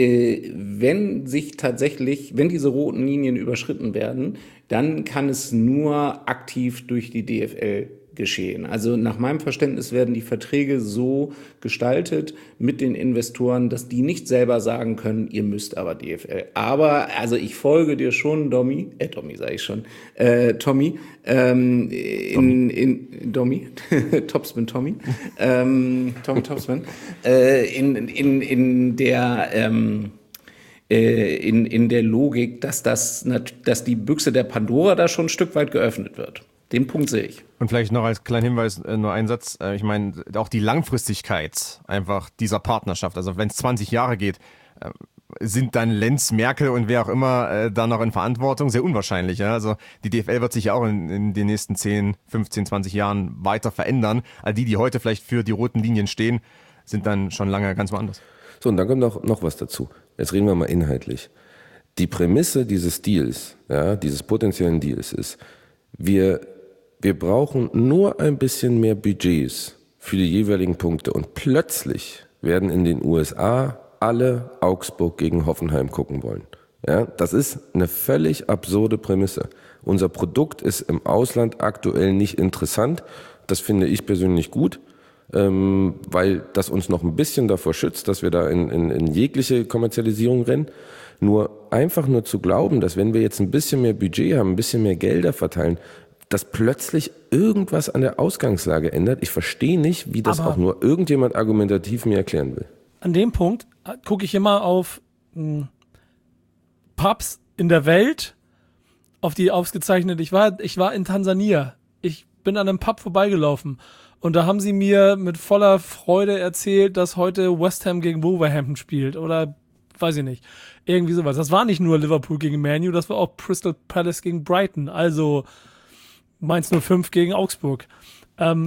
wenn diese roten Linien überschritten werden, dann kann es nur aktiv durch die DFL geschehen. Also nach meinem Verständnis werden die Verträge so gestaltet mit den Investoren, dass die nicht selber sagen können, ihr müsst aber DFL. Aber also ich folge dir schon, Tommy, Topspin Tommy, Tommy Topspin, in der Logik, dass die Büchse der Pandora da schon ein Stück weit geöffnet wird. Den Punkt sehe ich. Und vielleicht noch als kleinen Hinweis nur ein Satz. Ich meine, auch die Langfristigkeit einfach dieser Partnerschaft, also wenn es 20 Jahre geht, sind dann Lenz, Merkel und wer auch immer da noch in Verantwortung? Sehr unwahrscheinlich. Ja? Also die DFL wird sich ja auch in den nächsten 10, 15, 20 Jahren weiter verändern. All die heute vielleicht für die roten Linien stehen, sind dann schon lange ganz woanders. So, und dann kommt noch was dazu. Jetzt reden wir mal inhaltlich. Die Prämisse dieses Deals, ja, dieses potenziellen Deals ist, wir brauchen nur ein bisschen mehr Budgets für die jeweiligen Punkte und plötzlich werden in den USA alle Augsburg gegen Hoffenheim gucken wollen. Ja, das ist eine völlig absurde Prämisse. Unser Produkt ist im Ausland aktuell nicht interessant. Das finde ich persönlich gut, weil das uns noch ein bisschen davor schützt, dass wir da in jegliche Kommerzialisierung rennen. Einfach nur zu glauben, dass wenn wir jetzt ein bisschen mehr Budget haben, ein bisschen mehr Gelder verteilen, dass plötzlich irgendwas an der Ausgangslage ändert. Ich verstehe nicht, wie das auch nur irgendjemand argumentativ mir erklären will. An dem Punkt gucke ich immer auf Pubs in der Welt, auf die ausgezeichnet. Ich war in Tansania. Ich bin an einem Pub vorbeigelaufen und da haben sie mir mit voller Freude erzählt, dass heute West Ham gegen Wolverhampton spielt oder weiß ich nicht. Irgendwie sowas. Das war nicht nur Liverpool gegen Man U, das war auch Crystal Palace gegen Brighton. Also Mainz 05 gegen Augsburg.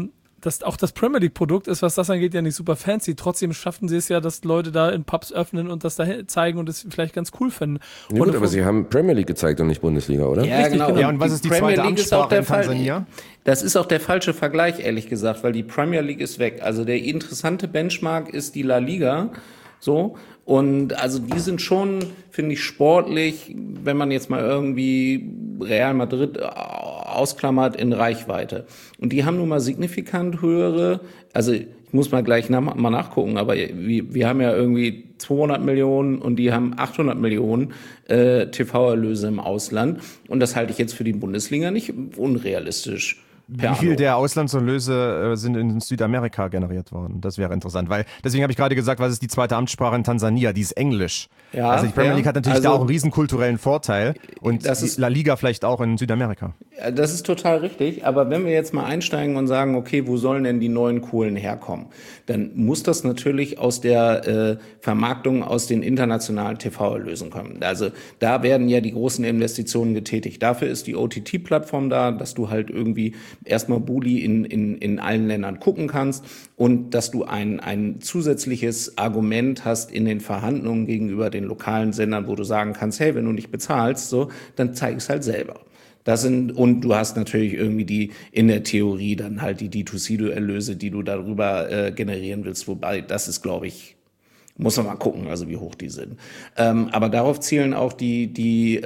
dass auch das Premier League-Produkt ist, was das angeht, ja nicht super fancy. Trotzdem schaffen sie es ja, dass Leute da in Pubs öffnen und das da zeigen und es vielleicht ganz cool finden. Ja, gut, aber sie haben Premier League gezeigt und nicht Bundesliga, oder? Ja, Richtig, genau. Ja, und was ist die Premier zweite League ist auch Amtssprache der in Tansania? Fall. Das ist auch der falsche Vergleich, ehrlich gesagt, weil die Premier League ist weg. Also der interessante Benchmark ist die La Liga. So. Und also die sind schon, finde ich, sportlich, wenn man jetzt mal irgendwie Real Madrid ausklammert, in Reichweite. Und die haben nun mal signifikant höhere, also ich muss mal gleich mal nachgucken, aber wir haben ja irgendwie 200 Millionen und die haben 800 Millionen TV-Erlöse im Ausland. Und das halte ich jetzt für die Bundesliga nicht unrealistisch. Wie viel der Auslandserlöse sind in Südamerika generiert worden? Das wäre interessant, weil deswegen habe ich gerade gesagt, was ist die zweite Amtssprache in Tansania? Die ist Englisch. Ja, also die Premier League hat natürlich da auch einen riesen kulturellen Vorteil und das ist La Liga vielleicht auch in Südamerika. Das ist total richtig, aber wenn wir jetzt mal einsteigen und sagen, okay, wo sollen denn die neuen Kohlen herkommen? Dann muss das natürlich aus der Vermarktung aus den internationalen TV-Erlösen kommen. Also da werden ja die großen Investitionen getätigt. Dafür ist die OTT-Plattform da, dass du halt irgendwie erstmal Bully in allen Ländern gucken kannst und dass du ein zusätzliches Argument hast in den Verhandlungen gegenüber den lokalen Sendern, wo du sagen kannst, hey, wenn du nicht bezahlst, so, dann zeig es halt selber. Und du hast natürlich irgendwie in der Theorie dann halt die D2C-Erlöse, die du darüber generieren willst, wobei das ist, glaube ich, muss man mal gucken, also wie hoch die sind. Aber darauf zielen auch die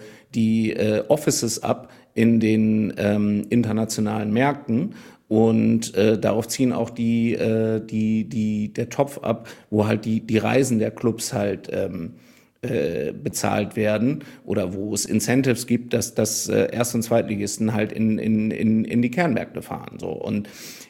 Offices ab in den internationalen Märkten. Und darauf ziehen auch der Topf ab, wo halt die Reisen der Clubs halt bezahlt werden oder wo es Incentives gibt, dass Erst- und Zweitligisten halt in die Kernmärkte fahren. So. Und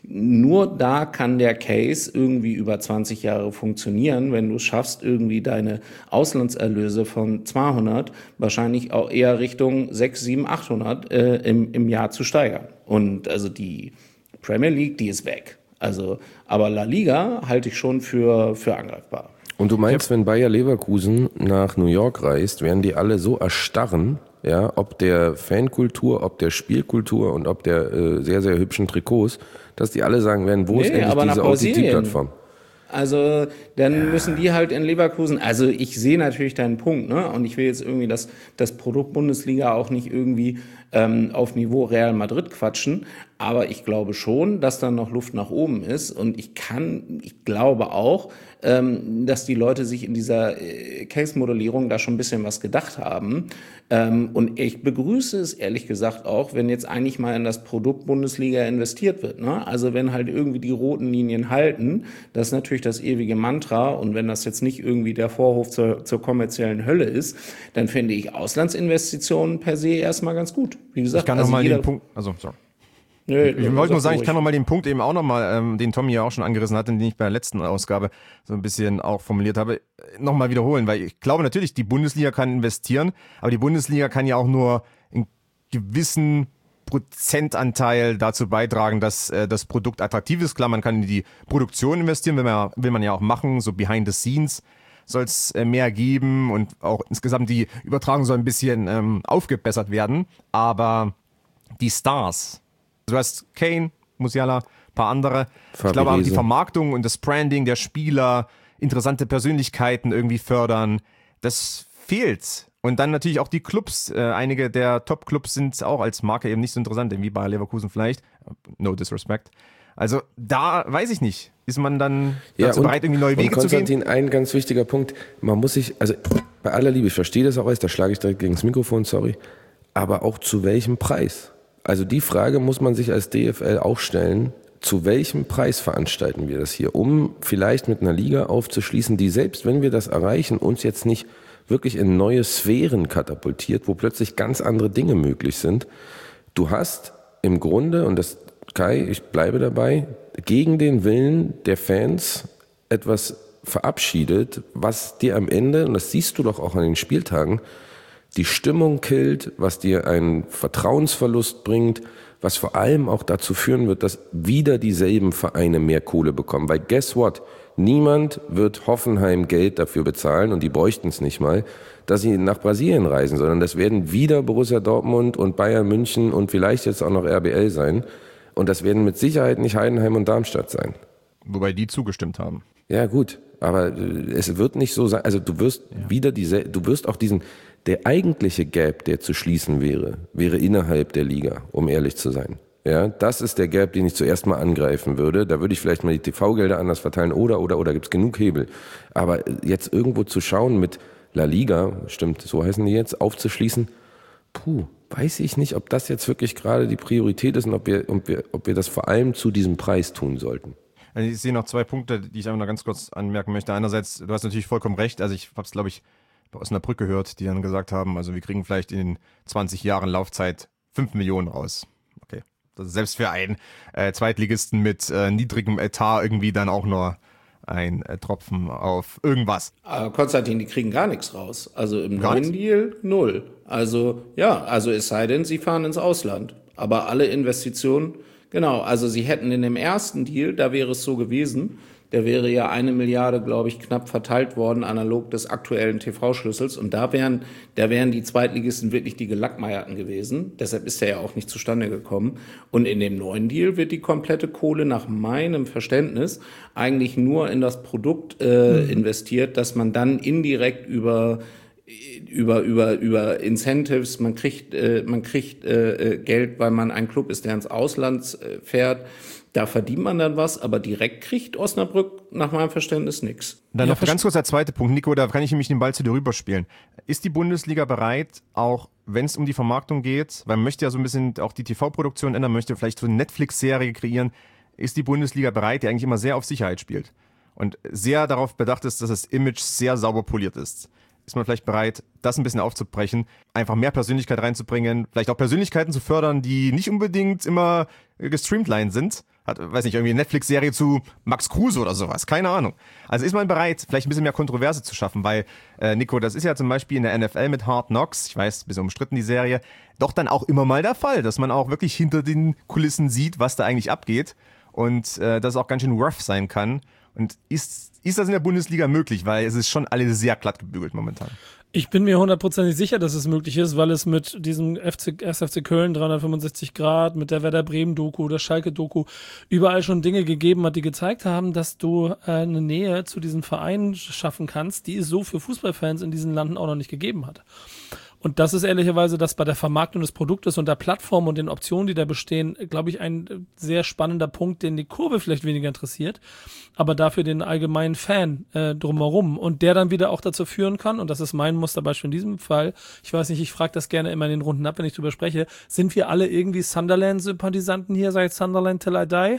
nur da kann der Case irgendwie über 20 Jahre funktionieren, wenn du es schaffst, irgendwie deine Auslandserlöse von 200 wahrscheinlich auch eher Richtung 6, 7, 800 im Jahr zu steigern. Und also die Premier League, die ist weg. Also, aber La Liga halte ich schon für angreifbar. Und du meinst, wenn Bayer Leverkusen nach New York reist, werden die alle so erstarren, ja, ob der Fankultur, ob der Spielkultur und ob der sehr, sehr hübschen Trikots, dass die alle sagen werden, wo ist endlich diese OTT-Plattform? Also dann müssen die halt in Leverkusen, also ich sehe natürlich deinen Punkt, ne? Und ich will jetzt irgendwie das Produkt Bundesliga auch nicht irgendwie auf Niveau Real Madrid quatschen, aber ich glaube schon, dass da noch Luft nach oben ist und ich glaube auch, dass die Leute sich in dieser Case-Modellierung da schon ein bisschen was gedacht haben. Und ich begrüße es ehrlich gesagt auch, wenn jetzt eigentlich mal in das Produkt Bundesliga investiert wird. Ne? Also wenn halt irgendwie die roten Linien halten, das ist natürlich das ewige Mantra. Und wenn das jetzt nicht irgendwie der Vorhof zur kommerziellen Hölle ist, dann finde ich Auslandsinvestitionen per se erstmal ganz gut. Wie gesagt, ich kann nochmal den Punkt, sorry. Nö, ich wollte nur sagen, ich kann noch mal den Punkt eben auch noch mal, den Tommy ja auch schon angerissen hatte, den ich bei der letzten Ausgabe so ein bisschen auch formuliert habe, noch mal wiederholen, weil ich glaube natürlich, die Bundesliga kann investieren, aber die Bundesliga kann ja auch nur einen gewissen Prozentanteil dazu beitragen, dass das Produkt attraktiv ist. Klar, man kann in die Produktion investieren, will man ja auch machen, so behind the scenes soll es mehr geben und auch insgesamt die Übertragung soll ein bisschen aufgebessert werden, aber die Stars, du hast Kane, Musiala, ein paar andere. Ich glaube auch die Vermarktung und das Branding der Spieler, interessante Persönlichkeiten irgendwie fördern, das fehlt. Und dann natürlich auch die Clubs. Einige der Top-Clubs sind auch als Marke eben nicht so interessant, wie Bayer Leverkusen vielleicht. No disrespect. Also da weiß ich nicht. Ist man dann dazu bereit, irgendwie neue Wege zu gehen? Konstantin, ein ganz wichtiger Punkt. Man muss sich, also bei aller Liebe, ich verstehe das auch erst, da schlage ich direkt gegen das Mikrofon, sorry. Aber auch zu welchem Preis? Also die Frage muss man sich als DFL auch stellen, zu welchem Preis veranstalten wir das hier, um vielleicht mit einer Liga aufzuschließen, die selbst, wenn wir das erreichen, uns jetzt nicht wirklich in neue Sphären katapultiert, wo plötzlich ganz andere Dinge möglich sind. Du hast im Grunde, und das, Kai, ich bleibe dabei, gegen den Willen der Fans etwas verabschiedet, was dir am Ende, und das siehst du doch auch an den Spieltagen, die Stimmung killt, was dir einen Vertrauensverlust bringt, was vor allem auch dazu führen wird, dass wieder dieselben Vereine mehr Kohle bekommen. Weil guess what? Niemand wird Hoffenheim Geld dafür bezahlen, und die bräuchten es nicht mal, dass sie nach Brasilien reisen, sondern das werden wieder Borussia Dortmund und Bayern München und vielleicht jetzt auch noch RBL sein. Und das werden mit Sicherheit nicht Heidenheim und Darmstadt sein. Wobei die zugestimmt haben. Ja, gut. Aber es wird nicht so sein. Also du wirst du wirst auch der eigentliche Gap, der zu schließen wäre innerhalb der Liga, um ehrlich zu sein. Ja, das ist der Gap, den ich zuerst mal angreifen würde. Da würde ich vielleicht mal die TV-Gelder anders verteilen oder gibt's genug Hebel. Aber jetzt irgendwo zu schauen mit La Liga, stimmt, so heißen die jetzt, aufzuschließen, weiß ich nicht, ob das jetzt wirklich gerade die Priorität ist und ob wir das vor allem zu diesem Preis tun sollten. Also ich sehe noch 2 Punkte, die ich einfach noch ganz kurz anmerken möchte. Einerseits, du hast natürlich vollkommen recht, also ich habe es, glaube ich, bei Osnabrück gehört, die dann gesagt haben, also wir kriegen vielleicht in den 20 Jahren Laufzeit 5 Millionen raus. Okay, das ist selbst für einen Zweitligisten mit niedrigem Etat irgendwie dann auch nur ein Tropfen auf irgendwas. Konstantin, die kriegen gar nichts raus. Also im neuen Deal 0. Also es sei denn, sie fahren ins Ausland. Aber alle Investitionen, genau, also sie hätten in dem ersten Deal, da wäre es so gewesen, der wäre ja 1 Milliarde, glaube ich, knapp verteilt worden, analog des aktuellen TV-Schlüssels. Und da wären die Zweitligisten wirklich die Gelackmeierten gewesen. Deshalb ist der ja auch nicht zustande gekommen. Und in dem neuen Deal wird die komplette Kohle nach meinem Verständnis eigentlich nur in das Produkt investiert, dass man dann indirekt über Incentives, man kriegt Geld, weil man ein Club ist, der ins Ausland fährt. Da verdient man dann was, aber direkt kriegt Osnabrück nach meinem Verständnis nichts. Dann noch ganz kurz der zweite Punkt. Nico, da kann ich nämlich den Ball zu dir rüberspielen. Ist die Bundesliga bereit, auch wenn es um die Vermarktung geht, weil man möchte ja so ein bisschen auch die TV-Produktion ändern, möchte vielleicht so eine Netflix-Serie kreieren, ist die Bundesliga bereit, die eigentlich immer sehr auf Sicherheit spielt und sehr darauf bedacht ist, dass das Image sehr sauber poliert ist? Ist man vielleicht bereit, das ein bisschen aufzubrechen, einfach mehr Persönlichkeit reinzubringen, vielleicht auch Persönlichkeiten zu fördern, die nicht unbedingt immer gestreamlined sind? Weiß nicht, irgendwie eine Netflix-Serie zu Max Kruse oder sowas, keine Ahnung. Also ist man bereit, vielleicht ein bisschen mehr Kontroverse zu schaffen, weil, Nico, das ist ja zum Beispiel in der NFL mit Hard Knocks, ich weiß, ein bisschen umstritten die Serie, doch dann auch immer mal der Fall, dass man auch wirklich hinter den Kulissen sieht, was da eigentlich abgeht und dass es auch ganz schön rough sein kann. Und ist das in der Bundesliga möglich? Weil es ist schon alles sehr glatt gebügelt momentan. Ich bin mir 100% sicher, dass es möglich ist, weil es mit diesem SFC Köln 365 Grad, mit der Werder Bremen Doku, der Schalke Doku, überall schon Dinge gegeben hat, die gezeigt haben, dass du eine Nähe zu diesen Vereinen schaffen kannst, die es so für Fußballfans in diesen Landen auch noch nicht gegeben hat. Und das ist ehrlicherweise das bei der Vermarktung des Produktes und der Plattform und den Optionen, die da bestehen, glaube ich, ein sehr spannender Punkt, den die Kurve vielleicht weniger interessiert, aber dafür den allgemeinen Fan drumherum und der dann wieder auch dazu führen kann, und das ist mein Musterbeispiel in diesem Fall, ich weiß nicht, ich frage das gerne immer in den Runden ab, wenn ich drüber spreche, sind wir alle irgendwie Sunderland-Sympathisanten hier, seit Sunderland till I die?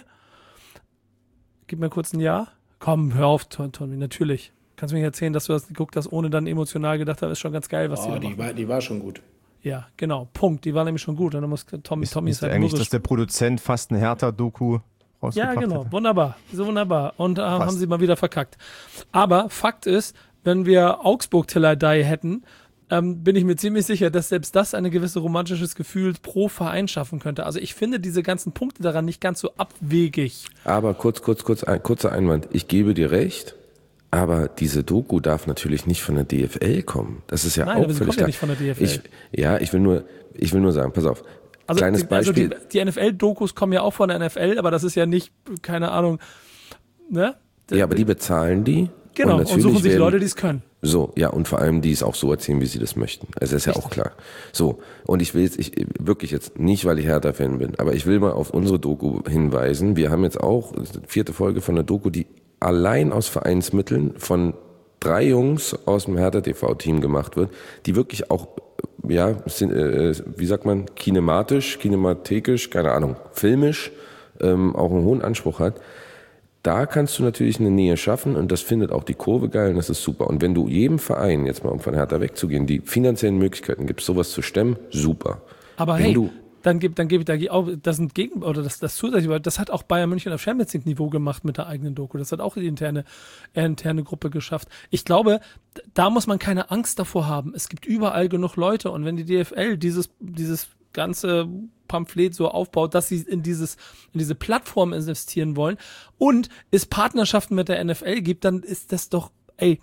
Gib mir kurz ein Ja. Komm, hör auf, Tommy, natürlich. Kannst du mir erzählen, dass du das geguckt hast, ohne dann emotional gedacht hast, ist schon ganz geil, was die da machen. Die war schon gut. Ja, genau, Punkt. Die war nämlich schon gut. Und dann muss Tommy ist halt eigentlich, dass der Produzent fast eine Hertha-Doku rausgebracht Ja, genau, hätte. wunderbar. So wunderbar. Und haben sie mal wieder verkackt. Aber Fakt ist, wenn wir Augsburg till I die hätten, bin ich mir ziemlich sicher, dass selbst das ein gewisses romantisches Gefühl pro Verein schaffen könnte. Also ich finde diese ganzen Punkte daran nicht ganz so abwegig. Aber kurzer Einwand. Ich gebe dir recht. Aber diese Doku darf natürlich nicht von der DFL kommen. Das ist ja Nein, auch aber sie völlig kommt ja klar. nicht von der DFL. Ich will nur sagen, pass auf. Also Kleines Beispiel. Also die NFL-Dokus kommen ja auch von der NFL, aber das ist ja nicht, keine Ahnung, ne? Ja, aber die bezahlen die. Genau, und suchen sich Leute, die es können. So, ja, und vor allem, die es auch so erzählen, wie sie das möchten. Also ist ja auch klar. So, und ich will wirklich jetzt nicht, weil ich Hertha-Fan bin, aber ich will mal auf unsere Doku hinweisen. Wir haben jetzt auch 4. Folge von der Doku, die allein aus Vereinsmitteln von 3 Jungs aus dem Hertha-TV-Team gemacht wird, die wirklich auch, ja, wie sagt man, kinematisch, keine Ahnung, filmisch auch einen hohen Anspruch hat. Da kannst du natürlich eine Nähe schaffen und das findet auch die Kurve geil und das ist super. Und wenn du jedem Verein, jetzt mal um von Hertha wegzugehen, die finanziellen Möglichkeiten gibst, sowas zu stemmen, super. Aber wenn hey, dann gebe ich auch, das sind das zusätzlich, das hat auch Bayern München auf Champions League Niveau gemacht mit der eigenen Doku. Das hat auch die interne Gruppe geschafft. Ich glaube, da muss man keine Angst davor haben. Es gibt überall genug Leute und wenn die DFL dieses ganze Pamphlet so aufbaut, dass sie in diese Plattform investieren wollen und es Partnerschaften mit der NFL gibt, dann ist das doch,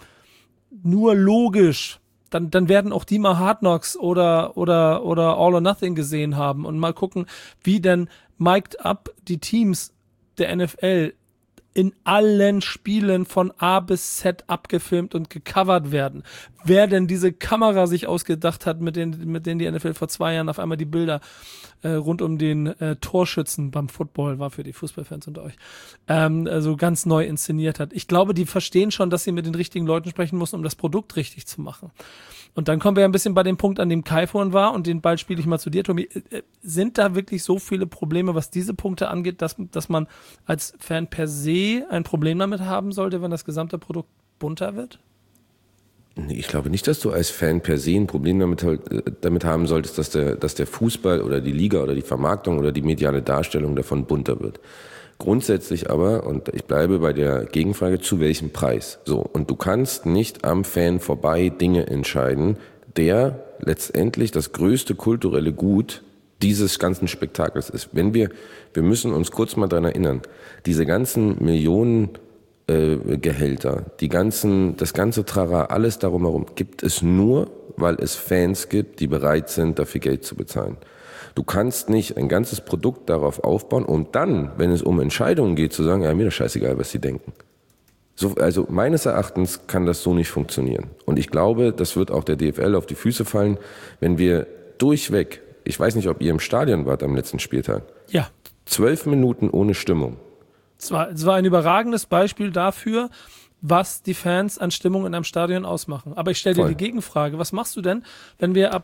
nur logisch. Dann werden auch die mal Hard Knocks oder All or Nothing gesehen haben und mal gucken, wie denn mic'd up die Teams der NFL in allen Spielen von A bis Z abgefilmt und gecovert werden. Wer denn diese Kamera sich ausgedacht hat, mit denen die NFL vor 2 Jahren auf einmal die Bilder rund um den Torschützen beim Football, war für die Fußballfans unter euch, also ganz neu inszeniert hat. Ich glaube, die verstehen schon, dass sie mit den richtigen Leuten sprechen müssen, um das Produkt richtig zu machen. Und dann kommen wir ein bisschen bei dem Punkt, an dem Kai vorhin war, und den Ball spiele ich mal zu dir, Tobi. Sind da wirklich so viele Probleme, was diese Punkte angeht, dass man als Fan per se ein Problem damit haben sollte, wenn das gesamte Produkt bunter wird? Nee, ich glaube nicht, dass du als Fan per se ein Problem damit haben solltest, dass der Fußball oder die Liga oder die Vermarktung oder die mediale Darstellung davon bunter wird. Grundsätzlich aber, und ich bleibe bei der Gegenfrage, zu welchem Preis? So, und du kannst nicht am Fan vorbei Dinge entscheiden, der letztendlich das größte kulturelle Gut dieses ganzen Spektakels ist. Wir müssen uns kurz mal daran erinnern, diese ganzen Millionen Gehälter, das ganze Trara, alles darum herum, gibt es nur, weil es Fans gibt, die bereit sind, dafür Geld zu bezahlen. Du kannst nicht ein ganzes Produkt darauf aufbauen, um dann, wenn es um Entscheidungen geht, zu sagen, ja, mir ist scheißegal, was sie denken. So, also meines Erachtens kann das so nicht funktionieren. Und ich glaube, das wird auch der DFL auf die Füße fallen, wenn wir durchweg, ich weiß nicht, ob ihr im Stadion wart am letzten Spieltag. Ja. 12 Minuten ohne Stimmung. Es war ein überragendes Beispiel dafür, was die Fans an Stimmung in einem Stadion ausmachen. Aber ich stelle dir die Gegenfrage, was machst du denn, wenn wir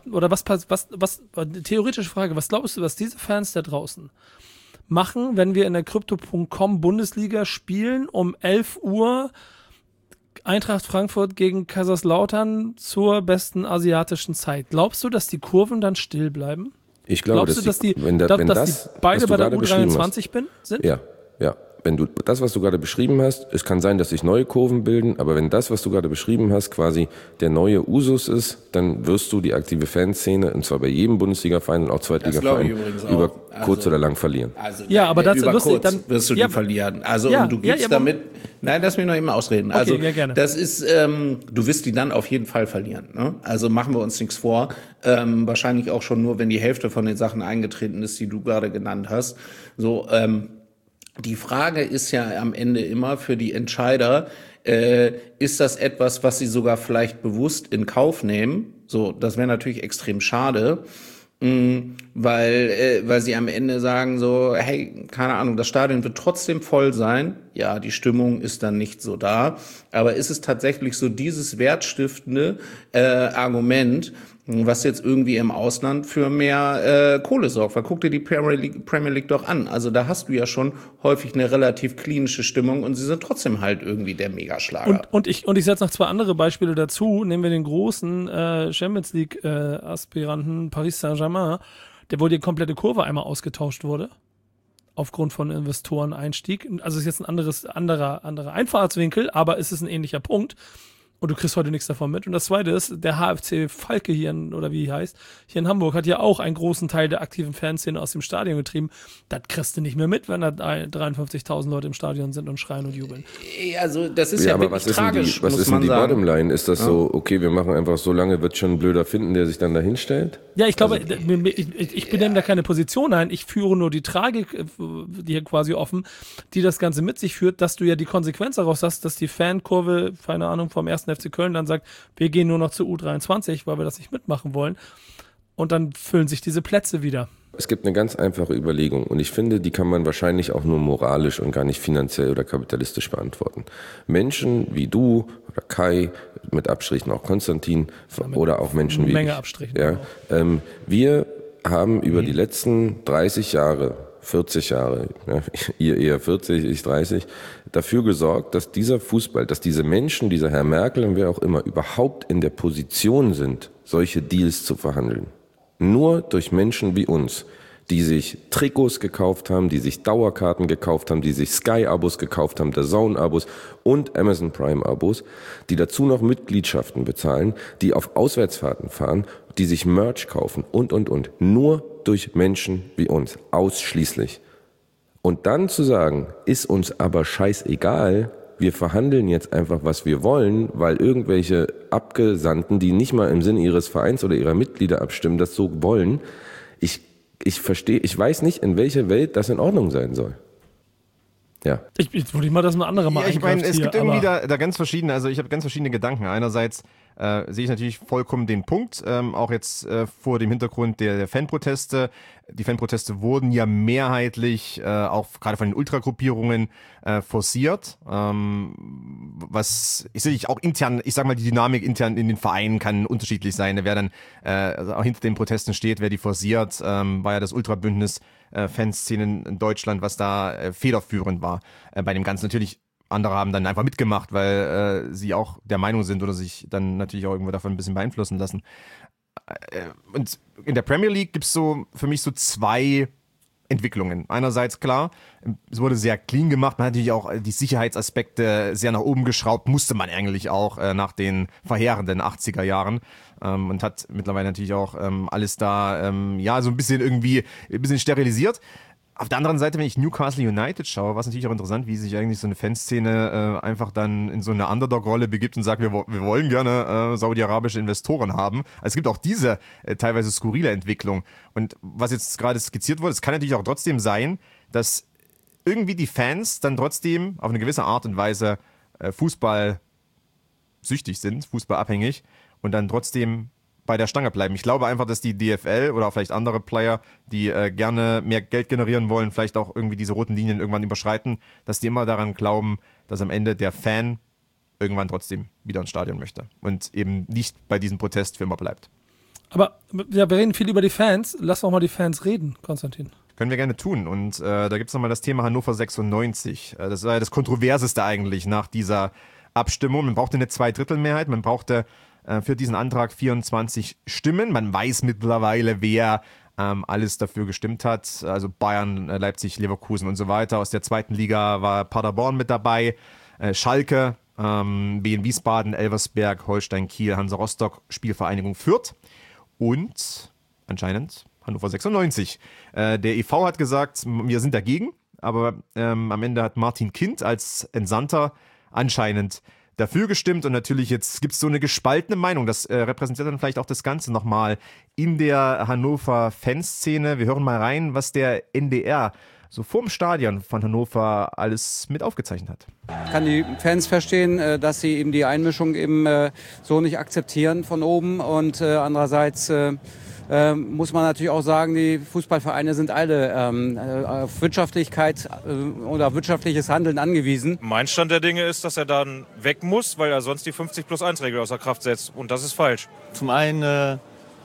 theoretische Frage, was glaubst du, was diese Fans da draußen machen, wenn wir in der Crypto.com Bundesliga spielen, um 11 Uhr Eintracht Frankfurt gegen Kaiserslautern zur besten asiatischen Zeit? Glaubst du, dass die Kurven dann still bleiben? Ich glaube, dass die beide bei der U23 sind? Ja. Wenn du das, was du gerade beschrieben hast, es kann sein, dass sich neue Kurven bilden, aber wenn das, was du gerade beschrieben hast, quasi der neue Usus ist, dann wirst du die aktive Fanszene, und zwar bei jedem Bundesliga-Verein und auch Zweitliga-Verein, über kurz oder lang verlieren. Also, ja, aber das über kurz wirst du die verlieren. Also und du gibst damit, nein, lass mich noch eben ausreden. Okay, also ja, gerne. Das ist, du wirst die dann auf jeden Fall verlieren. Ne? Also machen wir uns nichts vor. Wahrscheinlich auch schon nur, wenn die Hälfte von den Sachen eingetreten ist, die du gerade genannt hast. So, die Frage ist ja am Ende immer für die Entscheider, ist das etwas, was sie sogar vielleicht bewusst in Kauf nehmen? So, das wäre natürlich extrem schade, weil sie am Ende sagen so, hey, keine Ahnung, das Stadion wird trotzdem voll sein. Ja, die Stimmung ist dann nicht so da. Aber ist es tatsächlich so dieses wertstiftende Argument, was jetzt irgendwie im Ausland für mehr Kohle sorgt? Weil guck dir die Premier League doch an. Also da hast du ja schon häufig eine relativ klinische Stimmung und sie sind trotzdem halt irgendwie der Megaschlager. Und ich setze noch 2 andere Beispiele dazu. Nehmen wir den großen Champions League Aspiranten Paris Saint-Germain, wo die komplette Kurve einmal ausgetauscht wurde. Aufgrund von Investoreneinstieg. Also ist jetzt ein anderer Einfallswinkel, aber es ist ein ähnlicher Punkt. Und du kriegst heute nichts davon mit. Und das Zweite ist, der HFC Falke hier, oder wie heißt, hier in Hamburg, hat ja auch einen großen Teil der aktiven Fanszene aus dem Stadion getrieben. Das kriegst du nicht mehr mit, wenn da 53.000 Leute im Stadion sind und schreien und jubeln. Also das ist ja wirklich tragisch, was ist denn die Bottomline? Ist das so, okay, wir machen einfach so lange, wird schon ein Blöder finden, der sich dann da hinstellt? Ja, ich glaube, ich benenne da keine Position ein. Ich führe nur die Tragik hier quasi offen, die das Ganze mit sich führt, dass du ja die Konsequenz daraus hast, dass die Fankurve, keine Ahnung, vom 1. FC Köln dann sagt, wir gehen nur noch zur U23, weil wir das nicht mitmachen wollen. Und dann füllen sich diese Plätze wieder. Es gibt eine ganz einfache Überlegung und ich finde, die kann man wahrscheinlich auch nur moralisch und gar nicht finanziell oder kapitalistisch beantworten. Menschen wie du oder Kai, mit Abstrichen auch Konstantin oder auch Menschen wie Menge ich. Abstrichen. Ja, wir haben über die letzten 30 Jahre, 40 Jahre, ja, ihr eher 40, ich 30, dafür gesorgt, dass dieser Fußball, dass diese Menschen, dieser Herr Merkel und wer auch immer, überhaupt in der Position sind, solche Deals zu verhandeln. Nur durch Menschen wie uns, die sich Trikots gekauft haben, die sich Dauerkarten gekauft haben, die sich Sky-Abos gekauft haben, DAZN-Abos und Amazon Prime-Abos, die dazu noch Mitgliedschaften bezahlen, die auf Auswärtsfahrten fahren, die sich Merch kaufen und. Nur durch Menschen wie uns, ausschließlich. Und dann zu sagen, ist uns aber scheißegal, wir verhandeln jetzt einfach, was wir wollen, weil irgendwelche Abgesandten, die nicht mal im Sinne ihres Vereins oder ihrer Mitglieder abstimmen, das so wollen. Ich ich weiß nicht, in welcher Welt das in Ordnung sein soll. Ja. Jetzt wollte ich mal, dass ein anderer mal ich meine, es gibt hier, irgendwie da ganz verschiedene, also ich habe ganz verschiedene Gedanken. Einerseits sehe ich natürlich vollkommen den Punkt, auch jetzt vor dem Hintergrund der Fanproteste. Die Fanproteste wurden ja mehrheitlich auch gerade von den Ultragruppierungen forciert, was sicherlich auch intern, ich sag mal, die Dynamik intern in den Vereinen kann unterschiedlich sein. Wer dann also auch hinter den Protesten steht, wer die forciert, war ja das Ultrabündnis Fanszenen in Deutschland, was da federführend war bei dem Ganzen. Natürlich andere haben dann einfach mitgemacht, weil sie auch der Meinung sind oder sich dann natürlich auch irgendwo davon ein bisschen beeinflussen lassen. Und in der Premier League gibt es so für mich so zwei Entwicklungen. Einerseits klar, es wurde sehr clean gemacht, man hat natürlich auch die Sicherheitsaspekte sehr nach oben geschraubt, musste man eigentlich auch nach den verheerenden 80er Jahren und hat mittlerweile natürlich auch alles da so ein bisschen sterilisiert. Auf der anderen Seite, wenn ich Newcastle United schaue, war es natürlich auch interessant, wie sich eigentlich so eine Fanszene einfach dann in so eine Underdog-Rolle begibt und sagt, wir wollen gerne saudi-arabische Investoren haben. Also es gibt auch diese teilweise skurrile Entwicklung. Und was jetzt gerade skizziert wurde, es kann natürlich auch trotzdem sein, dass irgendwie die Fans dann trotzdem auf eine gewisse Art und Weise fußballsüchtig sind, fußballabhängig und dann trotzdem bei der Stange bleiben. Ich glaube einfach, dass die DFL oder vielleicht andere Player, die gerne mehr Geld generieren wollen, vielleicht auch irgendwie diese roten Linien irgendwann überschreiten, dass die immer daran glauben, dass am Ende der Fan irgendwann trotzdem wieder ins Stadion möchte und eben nicht bei diesem Protest für immer bleibt. Aber ja, wir reden viel über die Fans. Lass doch mal die Fans reden, Konstantin. Können wir gerne tun. Und da gibt es nochmal das Thema Hannover 96. Das war ja das Kontroverseste eigentlich nach dieser Abstimmung. Man brauchte eine Zweidrittelmehrheit, man brauchte für diesen Antrag 24 Stimmen. Man weiß mittlerweile, wer alles dafür gestimmt hat. Also Bayern, Leipzig, Leverkusen und so weiter. Aus der zweiten Liga war Paderborn mit dabei, Schalke, BN Wiesbaden, Elversberg, Holstein Kiel, Hansa Rostock, Spielvereinigung Fürth und anscheinend Hannover 96. Der e.V. hat gesagt, wir sind dagegen, aber am Ende hat Martin Kind als Entsandter anscheinend dafür gestimmt und natürlich jetzt gibt es so eine gespaltene Meinung. Das repräsentiert dann vielleicht auch das Ganze nochmal in der Hannover Fanszene. Wir hören mal rein, was der NDR so vorm Stadion von Hannover alles mit aufgezeichnet hat. Ich kann die Fans verstehen, dass sie eben die Einmischung eben so nicht akzeptieren von oben und andererseits muss man natürlich auch sagen, die Fußballvereine sind alle auf Wirtschaftlichkeit oder wirtschaftliches Handeln angewiesen. Mein Stand der Dinge ist, dass er dann weg muss, weil er sonst die 50+1-Regel außer Kraft setzt. Und das ist falsch. Zum einen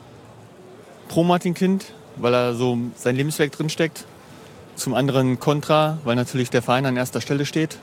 pro Martin Kind, weil er so sein Lebenswerk drinsteckt. Zum anderen kontra, weil natürlich der Verein an erster Stelle steht.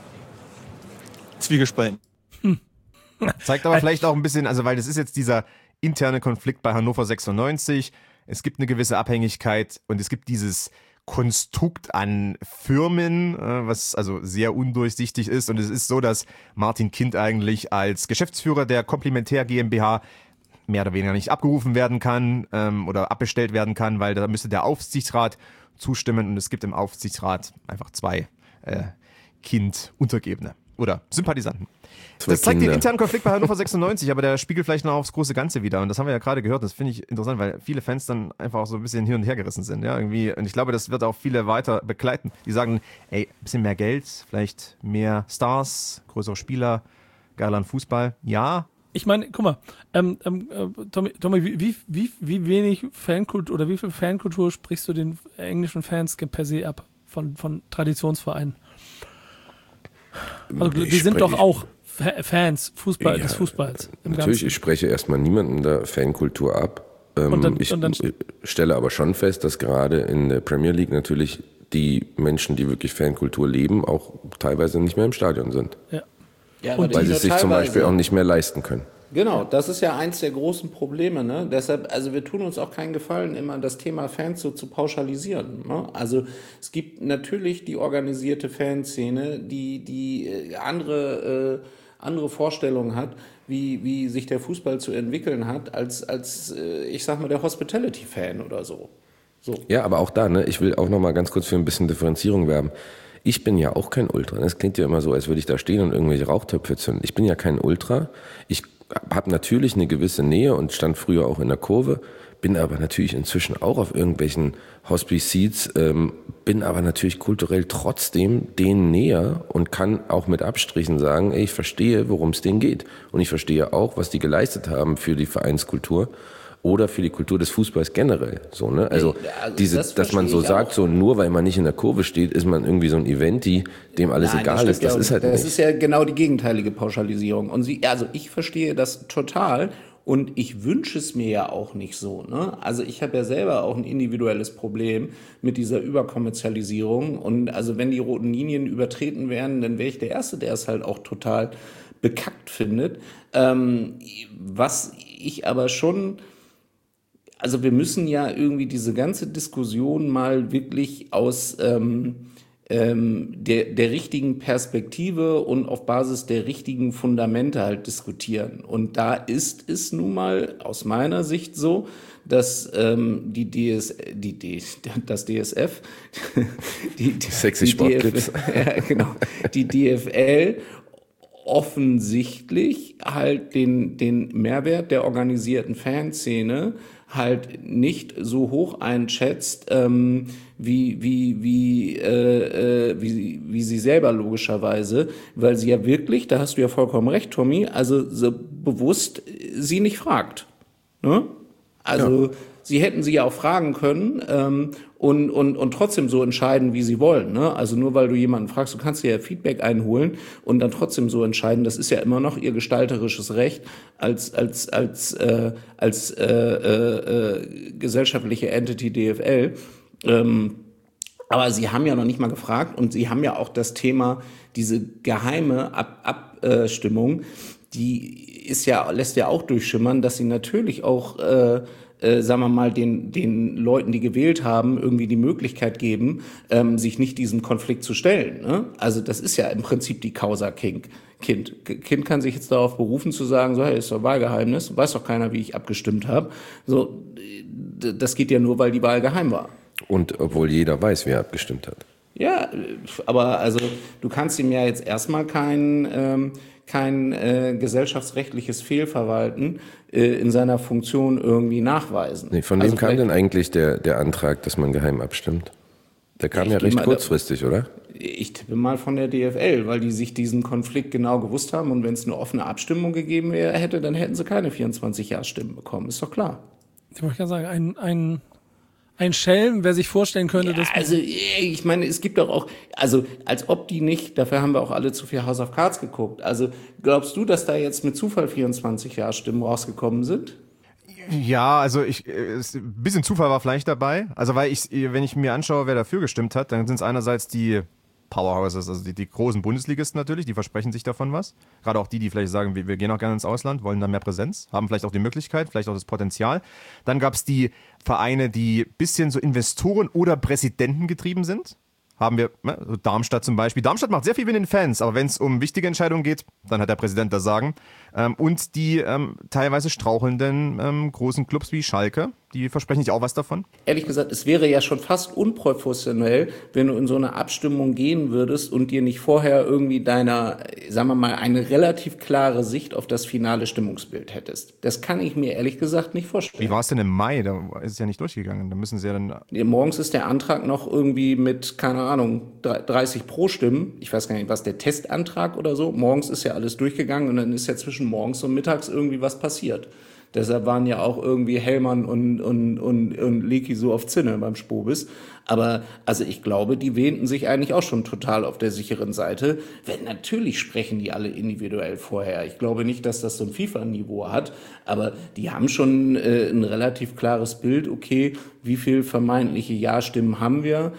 Zwiegespalten. Zeigt aber vielleicht auch ein bisschen, also weil das ist jetzt dieser interne Konflikt bei Hannover 96. Es gibt eine gewisse Abhängigkeit und es gibt dieses Konstrukt an Firmen, was also sehr undurchsichtig ist. Und es ist so, dass Martin Kind eigentlich als Geschäftsführer der Komplementär GmbH mehr oder weniger nicht abgerufen werden kann oder abbestellt werden kann, weil da müsste der Aufsichtsrat zustimmen und es gibt im Aufsichtsrat einfach zwei Kind-Untergebene oder Sympathisanten. Das zeigt den internen Konflikt bei Hannover 96, aber der spiegelt vielleicht noch aufs große Ganze wieder. Und das haben wir ja gerade gehört. Das finde ich interessant, weil viele Fans dann einfach auch so ein bisschen hin und her gerissen sind. Ja, irgendwie. Und ich glaube, das wird auch viele weiter begleiten. Die sagen, ey, ein bisschen mehr Geld, vielleicht mehr Stars, größere Spieler, geiler Fußball. Ja. Ich meine, guck mal, Tommy, wie wenig Fankultur oder wie viel Fankultur sprichst du den englischen Fans per se ab von Traditionsvereinen? Also, die sind doch auch Fans des Fußballs. Natürlich, ich spreche erstmal niemanden der Fankultur ab. Ich stelle aber schon fest, dass gerade in der Premier League natürlich die Menschen, die wirklich Fankultur leben, auch teilweise nicht mehr im Stadion sind. Ja. Ja, weil sie es sich zum Beispiel auch nicht mehr leisten können. Genau, das ist ja eins der großen Probleme. Ne? Deshalb, also wir tun uns auch keinen Gefallen, immer das Thema Fans so zu pauschalisieren. Ne? Also es gibt natürlich die organisierte Fanszene, die andere Vorstellungen hat, wie sich der Fußball zu entwickeln hat, als ich sag mal, der Hospitality-Fan oder so. Ja, aber auch da, ne, ich will auch noch mal ganz kurz für ein bisschen Differenzierung werben. Ich bin ja auch kein Ultra. Das klingt ja immer so, als würde ich da stehen und irgendwelche Rauchtöpfe zünden. Ich bin ja kein Ultra. Ich habe natürlich eine gewisse Nähe und stand früher auch in der Kurve, bin aber natürlich inzwischen auch auf irgendwelchen Hospice-Seats, bin aber natürlich kulturell trotzdem denen näher und kann auch mit Abstrichen sagen, ey, ich verstehe, worum es denen geht. Und ich verstehe auch, was die geleistet haben für die Vereinskultur oder für die Kultur des Fußballs generell. So, ne? Also dass man so sagt, so nur weil man nicht in der Kurve steht, ist man irgendwie so ein Eventi, dem alles egal ist. Das ist halt nicht. Das ist ja genau die gegenteilige Pauschalisierung. Und ich verstehe das total. Und ich wünsche es mir ja auch nicht so. Ne? Also ich habe ja selber auch ein individuelles Problem mit dieser Überkommerzialisierung. Und also wenn die roten Linien übertreten werden, dann wäre ich der Erste, der es halt auch total bekackt findet. Was ich aber schon... Also wir müssen ja irgendwie diese ganze Diskussion mal wirklich aus der richtigen Perspektive und auf Basis der richtigen Fundamente halt diskutieren. Und da ist es nun mal aus meiner Sicht so, dass das DSF, Sexy Sportclips, ja, genau, die DFL offensichtlich halt den Mehrwert der organisierten Fanszene halt nicht so hoch einschätzt, wie sie selber logischerweise, weil sie ja wirklich, da hast du ja vollkommen recht, Tommy, also so bewusst sie nicht fragt. Ne? Also ja. Sie hätten sie ja auch fragen können und trotzdem so entscheiden, wie sie wollen. Ne? Also nur weil du jemanden fragst, du kannst dir ja Feedback einholen und dann trotzdem so entscheiden. Das ist ja immer noch ihr gestalterisches Recht als gesellschaftliche Entity DFL. Aber sie haben ja noch nicht mal gefragt und sie haben ja auch das Thema, diese geheime Abstimmung, die lässt ja auch durchschimmern, dass sie natürlich auch sagen wir mal, den Leuten, die gewählt haben, irgendwie die Möglichkeit geben, sich nicht diesem Konflikt zu stellen. Ne? Also das ist ja im Prinzip die Causa Kind. Kind kann sich jetzt darauf berufen zu sagen, so, hey, ist doch Wahlgeheimnis, weiß doch keiner, wie ich abgestimmt habe. So, das geht ja nur, weil die Wahl geheim war. Und obwohl jeder weiß, wer abgestimmt hat. Ja, aber also du kannst ihm ja jetzt erstmal kein gesellschaftsrechtliches Fehlverhalten in seiner Funktion irgendwie nachweisen. Nee, von wem kam denn eigentlich der Antrag, dass man geheim abstimmt? Der kam ja recht kurzfristig, oder? Ich tippe mal von der DFL, weil die sich diesen Konflikt genau gewusst haben und wenn es eine offene Abstimmung gegeben hätte, dann hätten sie keine 24 Ja-Stimmen bekommen, ist doch klar. Ich wollte gerade sagen, ein Schelm, wer sich vorstellen könnte, dass... Also ich meine, es gibt doch auch, also als ob die nicht, dafür haben wir auch alle zu viel House of Cards geguckt. Also glaubst du, dass da jetzt mit Zufall 24 Ja-Stimmen rausgekommen sind? Ja, also ein bisschen Zufall war vielleicht dabei. Also wenn ich mir anschaue, wer dafür gestimmt hat, dann sind es einerseits die Powerhouses, also die großen Bundesligisten natürlich, die versprechen sich davon was. Gerade auch die vielleicht sagen, wir gehen auch gerne ins Ausland, wollen da mehr Präsenz, haben vielleicht auch die Möglichkeit, vielleicht auch das Potenzial. Dann gab es die Vereine, die ein bisschen so Investoren oder Präsidenten getrieben sind. Haben wir, so Darmstadt zum Beispiel. Darmstadt macht sehr viel mit den Fans, aber wenn es um wichtige Entscheidungen geht, dann hat der Präsident das Sagen. Und die teilweise strauchelnden großen Clubs wie Schalke, die versprechen sich auch was davon? Ehrlich gesagt, es wäre ja schon fast unprofessionell, wenn du in so eine Abstimmung gehen würdest und dir nicht vorher irgendwie sagen wir mal, eine relativ klare Sicht auf das finale Stimmungsbild hättest. Das kann ich mir ehrlich gesagt nicht vorstellen. Wie war es denn im Mai? Da ist es ja nicht durchgegangen. Da müssen sie ja dann... Morgens ist der Antrag noch irgendwie mit, keine Ahnung, 30 Pro-Stimmen. Ich weiß gar nicht, was der Testantrag oder so. Morgens ist ja alles durchgegangen und dann ist ja zwischen morgens und mittags irgendwie was passiert. Deshalb waren ja auch irgendwie Hellmann und Leki so auf Zinne beim Spobis. Aber also ich glaube, die wähnten sich eigentlich auch schon total auf der sicheren Seite. Wenn natürlich sprechen die alle individuell vorher. Ich glaube nicht, dass das so ein FIFA-Niveau hat, aber die haben schon ein relativ klares Bild, okay, wie viel vermeintliche Ja-Stimmen haben wir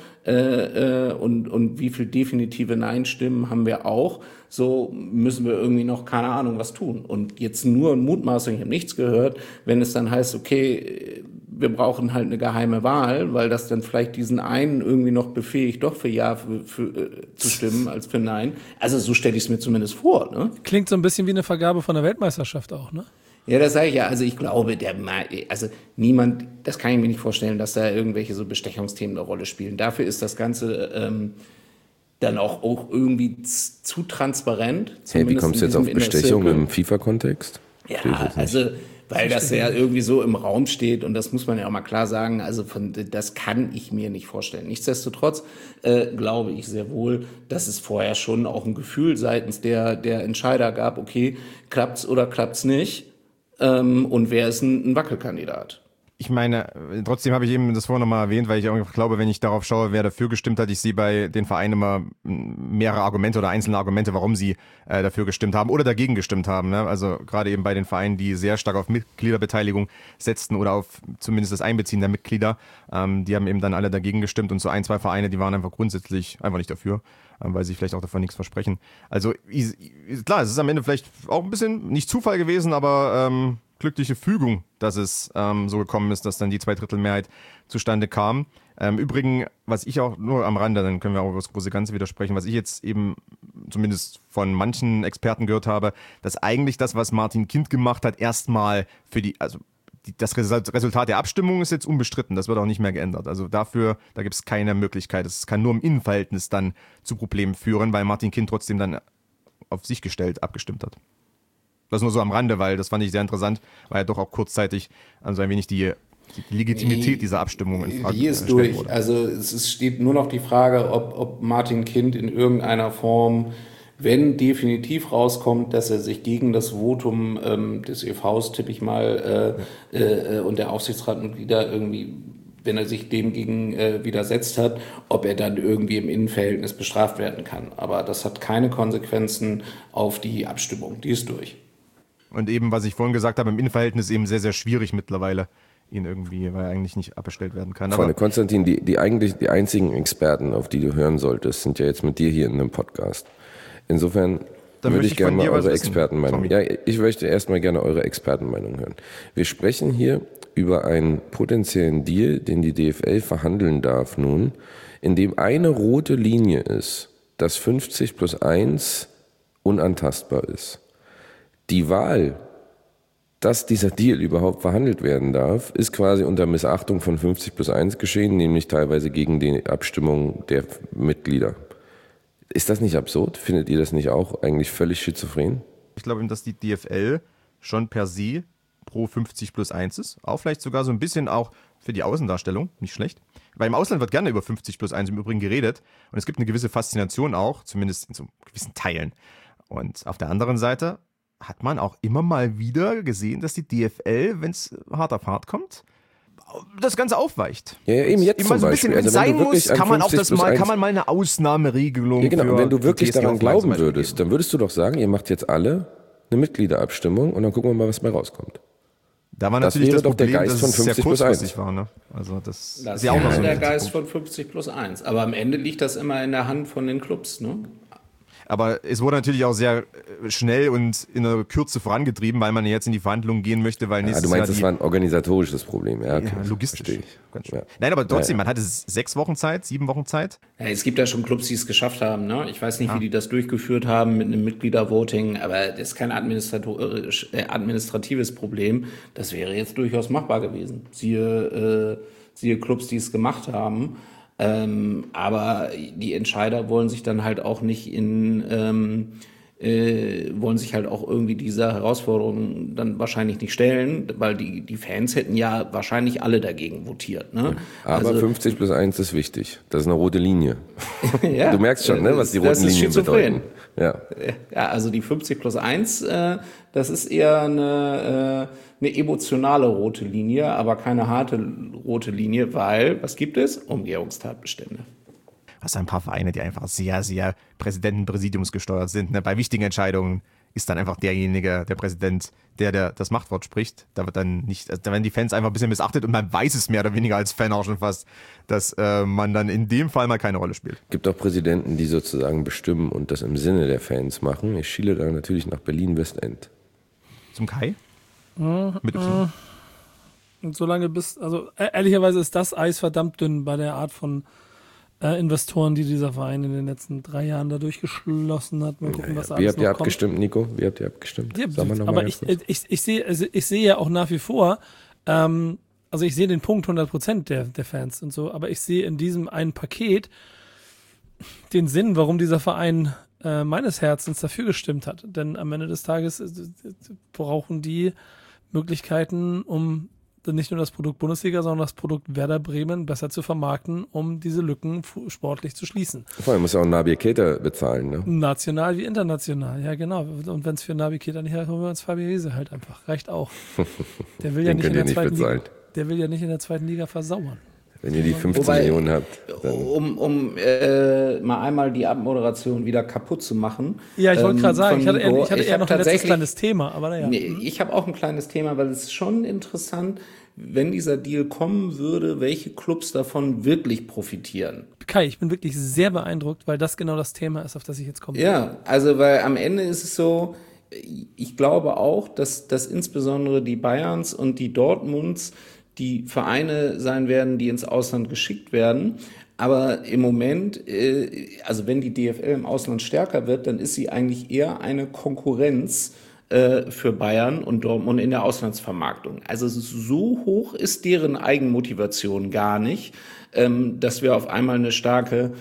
und wie viel definitive Nein-Stimmen haben wir auch. So müssen wir irgendwie noch, keine Ahnung, was tun. Und jetzt nur Mutmaßung, ich habe nichts gehört, wenn es dann heißt, okay, wir brauchen halt eine geheime Wahl, weil das dann vielleicht diesen einen irgendwie noch befähigt, doch für Ja zu stimmen als für Nein. Also so stelle ich es mir zumindest vor. Ne? Klingt so ein bisschen wie eine Vergabe von der Weltmeisterschaft auch, ne? Ja, das sage ich ja. Also ich glaube, niemand, das kann ich mir nicht vorstellen, dass da irgendwelche so Bestechungsthemen eine Rolle spielen. Dafür ist das Ganze dann auch irgendwie zu transparent. Hey, wie kommst du jetzt auf Bestechung im FIFA-Kontext? Ja, also weil das ja irgendwie so im Raum steht und das muss man ja auch mal klar sagen, also das kann ich mir nicht vorstellen. Nichtsdestotrotz glaube ich sehr wohl, dass es vorher schon auch ein Gefühl seitens der Entscheider gab, okay, klappt's oder klappt's nicht, und wer ist ein Wackelkandidat? Ich meine, trotzdem habe ich eben das vorhin nochmal erwähnt, weil ich auch glaube, wenn ich darauf schaue, wer dafür gestimmt hat, ich sehe bei den Vereinen immer mehrere Argumente oder einzelne Argumente, warum sie dafür gestimmt haben oder dagegen gestimmt haben. Ne? Also gerade eben bei den Vereinen, die sehr stark auf Mitgliederbeteiligung setzten oder auf zumindest das Einbeziehen der Mitglieder, die haben eben dann alle dagegen gestimmt und so 1, 2 Vereine, die waren einfach grundsätzlich einfach nicht dafür, weil sie vielleicht auch davon nichts versprechen. Also klar, es ist am Ende vielleicht auch ein bisschen nicht Zufall gewesen, aber glückliche Fügung, dass es so gekommen ist, dass dann die 2/3 zustande kam. Übrigens, was ich auch nur am Rande, dann können wir auch über das große Ganze widersprechen, was ich jetzt eben zumindest von manchen Experten gehört habe, dass eigentlich das, was Martin Kind gemacht hat, erstmal für das Resultat der Abstimmung ist jetzt unbestritten, das wird auch nicht mehr geändert. Also dafür, da gibt es keine Möglichkeit. Es kann nur im Innenverhältnis dann zu Problemen führen, weil Martin Kind trotzdem dann auf sich gestellt abgestimmt hat. Das nur so am Rande, weil das fand ich sehr interessant, weil ja doch auch kurzzeitig also ein wenig die Legitimität dieser Abstimmung in Frage die ist durch. Wurde. Also es steht nur noch die Frage, ob Martin Kind in irgendeiner Form, wenn definitiv rauskommt, dass er sich gegen das Votum des EVs, tippe ich mal, und der Aufsichtsratmitglieder irgendwie, wenn er sich dem gegen widersetzt hat, ob er dann irgendwie im Innenverhältnis bestraft werden kann. Aber das hat keine Konsequenzen auf die Abstimmung. Die ist durch. Und eben, was ich vorhin gesagt habe, im Innenverhältnis eben sehr, sehr schwierig mittlerweile, ihn irgendwie, weil er eigentlich nicht abbestellt werden kann. Freunde, Konstantin, die einzigen Experten, auf die du hören solltest, sind ja jetzt mit dir hier in einem Podcast. Insofern würde ich gerne mal eure Expertenmeinung. Ja, ich möchte erstmal gerne eure Expertenmeinung hören. Wir sprechen hier über einen potenziellen Deal, den die DFL verhandeln darf nun, in dem eine rote Linie ist, dass 50+1 unantastbar ist. Die Wahl, dass dieser Deal überhaupt verhandelt werden darf, ist quasi unter Missachtung von 50+1 geschehen, nämlich teilweise gegen die Abstimmung der Mitglieder. Ist das nicht absurd? Findet ihr das nicht auch eigentlich völlig schizophren? Ich glaube, dass die DFL schon per se pro 50+1 ist. Auch vielleicht sogar so ein bisschen auch für die Außendarstellung, nicht schlecht. Weil im Ausland wird gerne über 50+1 im Übrigen geredet. Und es gibt eine gewisse Faszination auch, zumindest in so gewissen Teilen. Und auf der anderen Seite hat man auch immer mal wieder gesehen, dass die DFL, wenn es hart auf hart kommt, das Ganze aufweicht. Ja, eben jetzt immer so ein bisschen, wenn es sein muss, kann man mal eine Ausnahmeregelung. Ja, genau. Und wenn du wirklich daran glauben würdest, dann würdest du doch sagen, ihr macht jetzt alle eine Mitgliederabstimmung und dann gucken wir mal, was dabei rauskommt. Da war natürlich das Problem, der Geist dass von 50+1 war. Ne? Also das ist ja auch noch so der Geist von 50+1. Aber am Ende liegt das immer in der Hand von den Clubs, ne? Aber es wurde natürlich auch sehr schnell und in der Kürze vorangetrieben, weil man jetzt in die Verhandlungen gehen möchte, weil nächstes Jahr... Du meinst, das war ein organisatorisches Problem, ja? Okay. Ja, logistisch. Ja. Nein, aber trotzdem, man hatte 6 Wochen Zeit, 7 Wochen Zeit. Ja, es gibt ja schon Clubs, die es geschafft haben, ne? Ich weiß nicht, wie die das durchgeführt haben mit einem Mitgliedervoting, aber das ist kein administratives Problem. Das wäre jetzt durchaus machbar gewesen. Siehe Clubs, die es gemacht haben. Aber die Entscheider wollen sich dann halt auch nicht wollen sich halt auch irgendwie dieser Herausforderung dann wahrscheinlich nicht stellen, weil die Fans hätten ja wahrscheinlich alle dagegen votiert. Ne? Aber also, 50+1 ist wichtig. Das ist eine rote Linie. Ja, du merkst schon, ne, was die roten Linien bedeuten. Ja, also die 50+1, das ist eher eine emotionale rote Linie, aber keine harte rote Linie, weil, was gibt es? Umgehungstatbestände. Was ein paar Vereine, die einfach sehr, sehr Präsidenten-Präsidiumsgesteuert sind. Ne? Bei wichtigen Entscheidungen ist dann einfach der Präsident, der das Machtwort spricht. Da wird dann nicht, da werden die Fans einfach ein bisschen missachtet und man weiß es mehr oder weniger als Fan auch schon fast, dass man dann in dem Fall mal keine Rolle spielt. Es gibt auch Präsidenten, die sozusagen bestimmen und das im Sinne der Fans machen. Ich schiele da natürlich nach Berlin-Westend. Zum Kai? Mit Y. Und solange ehrlicherweise ist das Eis verdammt dünn bei der Art von Investoren, die dieser Verein in den letzten 3 Jahren da durchgeschlossen hat. Mal gucken, was da alles noch kommt. Wie habt ihr abgestimmt, Nico? Wie habt ihr abgestimmt? Ja, aber ich sehe ja auch nach wie vor, also ich sehe den Punkt 100% der Fans und so, aber ich sehe in diesem einen Paket den Sinn, warum dieser Verein meines Herzens dafür gestimmt hat. Denn am Ende des Tages brauchen die Möglichkeiten, um nicht nur das Produkt Bundesliga, sondern das Produkt Werder Bremen besser zu vermarkten, um diese Lücken sportlich zu schließen. Vor allem muss ja auch Naby Keita bezahlen, ne? National wie international, ja genau. Und wenn es für Naby Keita nicht reicht, holen wir uns Fabi Riese halt einfach. Reicht auch. Der will ja nicht in der zweiten Liga. Der will ja nicht in der zweiten Liga versauern. Wenn ihr die 15 Millionen habt. Dann Um mal einmal die Abmoderation wieder kaputt zu machen. Ja, ich wollte gerade sagen, ich hatte eher noch ein letztes kleines Thema, aber naja. Nee, ich habe auch ein kleines Thema, weil es ist schon interessant, wenn dieser Deal kommen würde, welche Clubs davon wirklich profitieren. Kai, ich bin wirklich sehr beeindruckt, weil das genau das Thema ist, auf das ich jetzt komme. Ja, also weil am Ende ist es so, ich glaube auch, dass insbesondere die Bayerns und die Dortmunds die Vereine sein werden, die ins Ausland geschickt werden. Aber im Moment, also wenn die DFL im Ausland stärker wird, dann ist sie eigentlich eher eine Konkurrenz für Bayern und Dortmund in der Auslandsvermarktung. Also so hoch ist deren Eigenmotivation gar nicht, dass wir auf einmal eine starke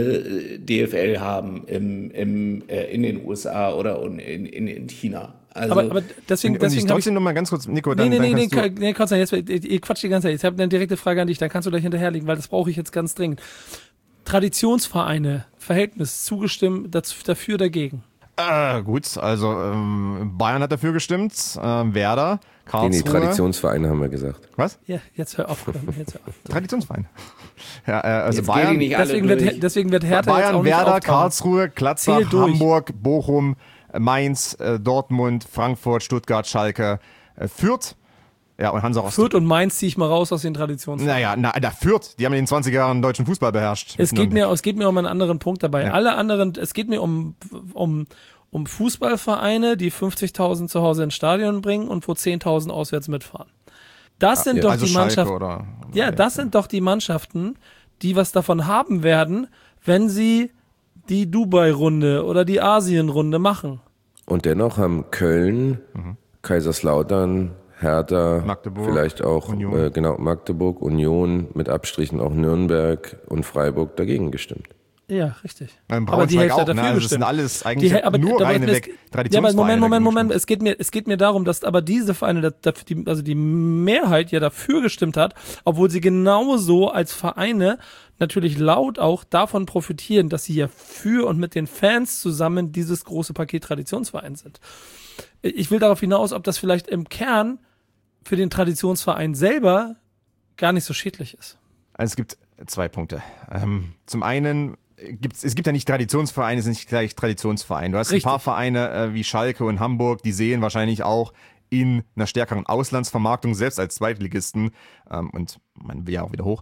DFL haben in den USA oder in China. Also aber deswegen ich trotzdem noch mal ganz kurz, Nico, Nee, Konstantin, jetzt, ihr quatscht die ganze Zeit. Ich habe eine direkte Frage an dich, dann kannst du gleich hinterherliegen, weil das brauche ich jetzt ganz dringend. Traditionsvereine, Verhältnis, zugestimmt, dafür, dagegen? Gut, also Bayern hat dafür gestimmt, Werder, Karlsruhe. Nee, Traditionsvereine haben wir gesagt. Was? Ja, jetzt hör auf. Traditionsverein. Ja, also jetzt Bayern. Deswegen wird Hertha Bayern, jetzt auch nicht Werder, auftauchen. Karlsruhe, Gladbach, Hamburg, Bochum, Mainz, Dortmund, Frankfurt, Stuttgart, Schalke, Fürth. Ja, und Hansa Rostock. Fürth und Mainz ziehe ich mal raus aus den Traditionsvereinen. Naja, Fürth, die haben in den 20er Jahren deutschen Fußball beherrscht. Es geht mir um einen anderen Punkt dabei. Ja. Alle anderen, es geht mir um Fußballvereine, die 50.000 zu Hause ins Stadion bringen und wo 10.000 auswärts mitfahren. Das sind doch die Mannschaften. Das sind doch die Mannschaften, die was davon haben werden, wenn sie die Dubai-Runde oder die Asien-Runde machen. Und dennoch haben Köln, Kaiserslautern, Hertha, Magdeburg, vielleicht auch Magdeburg, Union, mit Abstrichen auch Nürnberg und Freiburg dagegen gestimmt. Ja, richtig. Aber die Hälfte hat dafür gestimmt. Das sind alles eigentlich nur reine Traditionsvereine. Ja, Moment. Es geht mir darum, dass aber diese Vereine, also die Mehrheit ja dafür gestimmt hat, obwohl sie genauso als Vereine natürlich laut auch davon profitieren, dass sie ja für und mit den Fans zusammen dieses große Paket Traditionsverein sind. Ich will darauf hinaus, ob das vielleicht im Kern für den Traditionsverein selber gar nicht so schädlich ist. Also es gibt 2 Punkte. Zum einen es gibt ja nicht Traditionsvereine, es sind nicht gleich Traditionsvereine. Du hast ein paar Vereine wie Schalke und Hamburg, die sehen wahrscheinlich auch in einer stärkeren Auslandsvermarktung, selbst als Zweitligisten, und man will ja auch wieder hoch,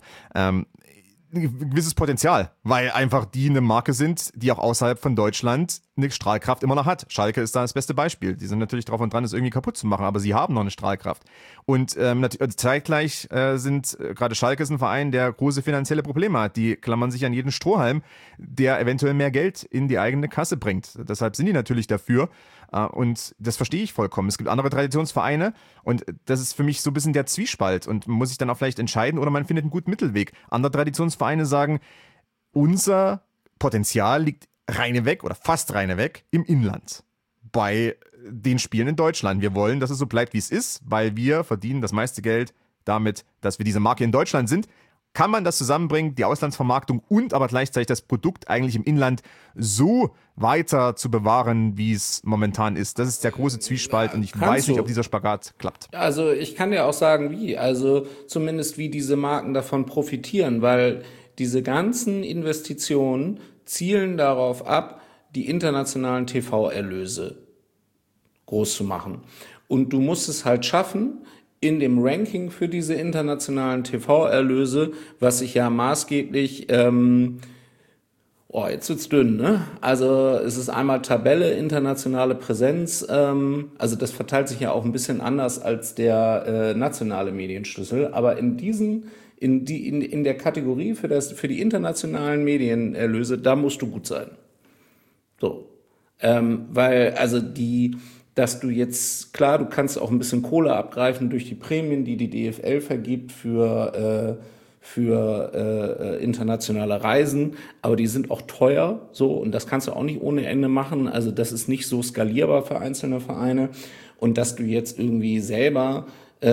ein gewisses Potenzial, weil einfach die eine Marke sind, die auch außerhalb von Deutschland eine Strahlkraft immer noch hat. Schalke ist da das beste Beispiel. Die sind natürlich drauf und dran, das irgendwie kaputt zu machen, aber sie haben noch eine Strahlkraft. Und zeitgleich sind gerade Schalke ist ein Verein, der große finanzielle Probleme hat. Die klammern sich an jeden Strohhalm, der eventuell mehr Geld in die eigene Kasse bringt. Deshalb sind die natürlich dafür. Und das verstehe ich vollkommen. Es gibt andere Traditionsvereine und das ist für mich so ein bisschen der Zwiespalt und man muss sich dann auch vielleicht entscheiden oder man findet einen guten Mittelweg. Andere Traditionsvereine sagen, unser Potenzial liegt reineweg oder fast reineweg im Inland bei den Spielen in Deutschland. Wir wollen, dass es so bleibt, wie es ist, weil wir verdienen das meiste Geld damit, dass wir diese Marke in Deutschland sind. Kann man das zusammenbringen, die Auslandsvermarktung und aber gleichzeitig das Produkt eigentlich im Inland so weiter zu bewahren, wie es momentan ist? Das ist der große Zwiespalt und ich weiß nicht, ob dieser Spagat klappt. Also ich kann dir auch sagen, wie. Also zumindest wie diese Marken davon profitieren, weil diese ganzen Investitionen zielen darauf ab, die internationalen TV-Erlöse groß zu machen. Und du musst es halt schaffen, in dem Ranking für diese internationalen TV-Erlöse, was sich ja maßgeblich, jetzt wird's dünn, ne? Also es ist einmal Tabelle, internationale Präsenz, also das verteilt sich ja auch ein bisschen anders als der nationale Medienschlüssel, aber in der Kategorie für die internationalen Medienerlöse, da musst du gut sein. So, weil also dass du jetzt, klar, du kannst auch ein bisschen Kohle abgreifen durch die Prämien, die die DFL vergibt für internationale Reisen, aber die sind auch teuer, so, und das kannst du auch nicht ohne Ende machen, also das ist nicht so skalierbar für einzelne Vereine und dass du jetzt irgendwie selber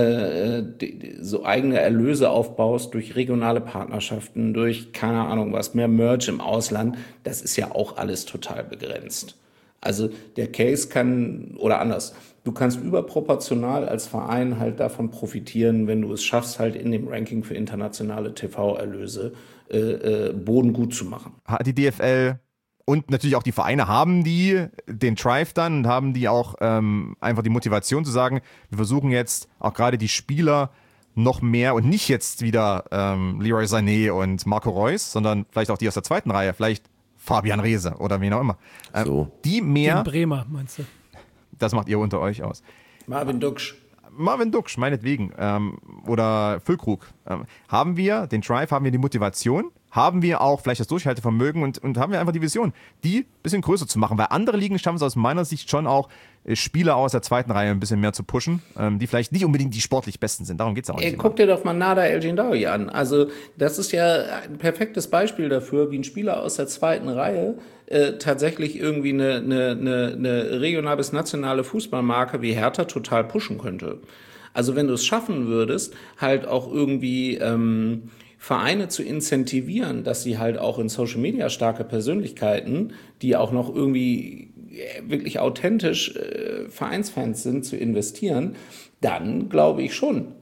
so eigene Erlöse aufbaust durch regionale Partnerschaften, durch keine Ahnung was, mehr Merch im Ausland, das ist ja auch alles total begrenzt. Also der Case kann, oder anders, du kannst überproportional als Verein halt davon profitieren, wenn du es schaffst, halt in dem Ranking für internationale TV-Erlöse Boden gut zu machen. Hat die DFL und natürlich auch die Vereine, haben die den Drive dann und haben die auch einfach die Motivation zu sagen, wir versuchen jetzt auch gerade die Spieler noch mehr und nicht jetzt wieder Leroy Sané und Marco Reus, sondern vielleicht auch die aus der zweiten Reihe, vielleicht Fabian Reese oder wen auch immer. Die mehr... Den Bremer, meinst du? Das macht ihr unter euch aus. Marvin Duksch, meinetwegen. Oder Füllkrug. Haben wir den Drive, haben wir die Motivation, haben wir auch vielleicht das Durchhaltevermögen und haben wir einfach die Vision, die ein bisschen größer zu machen. Weil andere Ligen schaffen es aus meiner Sicht schon auch, Spieler aus der zweiten Reihe ein bisschen mehr zu pushen, die vielleicht nicht unbedingt die sportlich Besten sind. Darum geht es auch nicht. Guck dir doch mal Nada El Gendawi an. Also das ist ja ein perfektes Beispiel dafür, wie ein Spieler aus der zweiten Reihe tatsächlich irgendwie eine regional bis nationale Fußballmarke wie Hertha total pushen könnte. Also wenn du es schaffen würdest, halt auch irgendwie Vereine zu incentivieren, dass sie halt auch in Social Media starke Persönlichkeiten, die auch noch irgendwie wirklich authentisch Vereinsfans sind, zu investieren, dann glaube ich schon,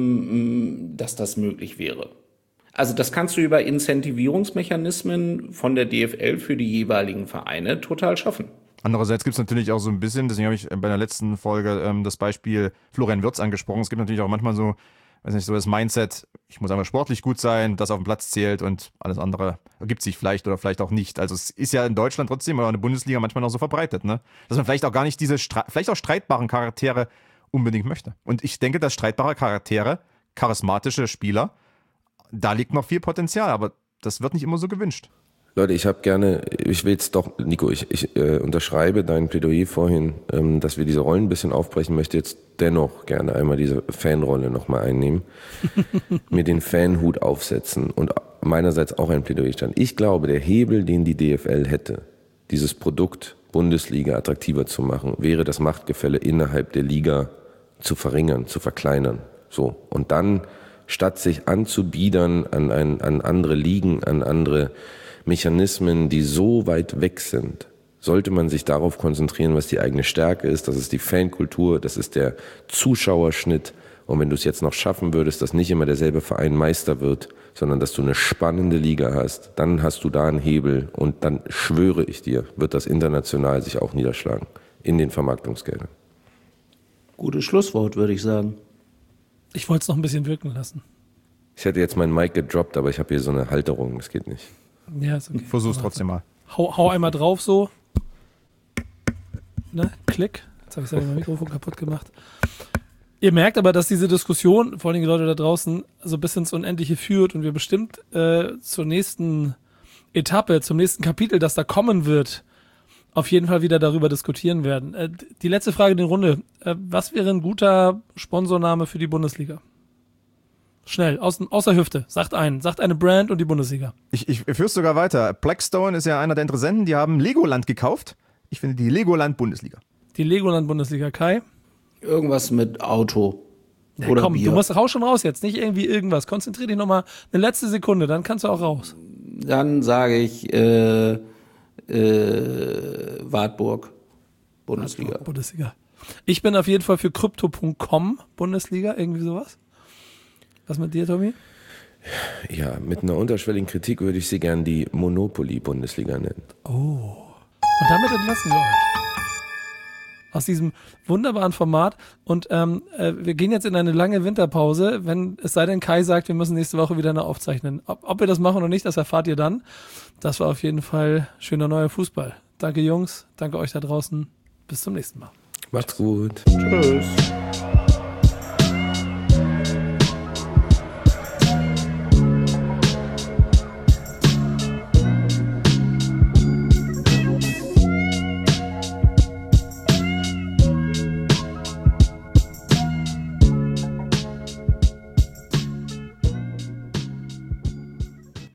dass das möglich wäre. Also das kannst du über Incentivierungsmechanismen von der DFL für die jeweiligen Vereine total schaffen. Andererseits gibt es natürlich auch so ein bisschen, deswegen habe ich bei der letzten Folge das Beispiel Florian Wirtz angesprochen, es gibt natürlich auch manchmal so, weiß nicht, so das Mindset, ich muss einfach sportlich gut sein, das auf dem Platz zählt und alles andere ergibt sich vielleicht oder vielleicht auch nicht. Also es ist ja in Deutschland trotzdem oder in der Bundesliga manchmal noch so verbreitet, ne? Dass man vielleicht auch gar nicht diese, vielleicht auch streitbaren Charaktere unbedingt möchte. Und ich denke, dass streitbare Charaktere, charismatische Spieler, da liegt noch viel Potenzial, aber das wird nicht immer so gewünscht. Leute, ich will jetzt doch, Nico, ich unterschreibe dein Plädoyer vorhin, dass wir diese Rollen ein bisschen aufbrechen, möchte jetzt dennoch gerne einmal diese Fanrolle nochmal einnehmen, mir den Fanhut aufsetzen und meinerseits auch ein Plädoyer stellen. Ich glaube, der Hebel, den die DFL hätte, dieses Produkt Bundesliga attraktiver zu machen, wäre das Machtgefälle innerhalb der Liga zu verringern, zu verkleinern. So. Und dann, statt sich anzubiedern an andere Ligen, an andere Mechanismen, die so weit weg sind, sollte man sich darauf konzentrieren, was die eigene Stärke ist. Das ist die Fankultur, das ist der Zuschauerschnitt. Und wenn du es jetzt noch schaffen würdest, dass nicht immer derselbe Verein Meister wird, sondern dass du eine spannende Liga hast, dann hast du da einen Hebel und dann schwöre ich dir, wird das international sich auch niederschlagen in den Vermarktungsgeldern. Gutes Schlusswort, würde ich sagen. Ich wollte es noch ein bisschen wirken lassen. Ich hätte jetzt meinen Mic gedroppt, aber ich habe hier so eine Halterung, das geht nicht. Ja, ist okay. Versuch's trotzdem mal. Hau einmal drauf so. Ne? Klick. Jetzt habe ich selber mein Mikrofon kaputt gemacht. Ihr merkt aber, dass diese Diskussion, vor allem die Leute da draußen, so bis ins Unendliche führt und wir bestimmt zur nächsten Etappe, zum nächsten Kapitel, das da kommen wird, auf jeden Fall wieder darüber diskutieren werden. Die letzte Frage in der Runde. Was wäre ein guter Sponsorname für die Bundesliga? Schnell, aus der Hüfte. Sagt eine Brand und die Bundesliga. Ich führe es sogar weiter. Blackstone ist ja einer der Interessenten, die haben Legoland gekauft. Ich finde die Legoland-Bundesliga. Die Legoland-Bundesliga, Kai? Irgendwas mit Auto. Ja, oder komm, Bier. Du musst schon raus jetzt, nicht irgendwie irgendwas. Konzentrier dich nochmal eine letzte Sekunde, dann kannst du auch raus. Dann sage ich Wartburg, Bundesliga. Bundesliga. Ich bin auf jeden Fall für Crypto.com Bundesliga, irgendwie sowas. Was mit dir, Tommy? Ja, mit einer unterschwelligen Kritik würde ich sie gern die Monopoly-Bundesliga nennen. Oh. Und damit entlassen wir euch aus diesem wunderbaren Format. Und wir gehen jetzt in eine lange Winterpause, es sei denn, Kai sagt, wir müssen nächste Woche wieder eine aufzeichnen. Ob wir das machen oder nicht, das erfahrt ihr dann. Das war auf jeden Fall schöner neuer Fußball. Danke Jungs, danke euch da draußen. Bis zum nächsten Mal. Macht's gut. Tschüss.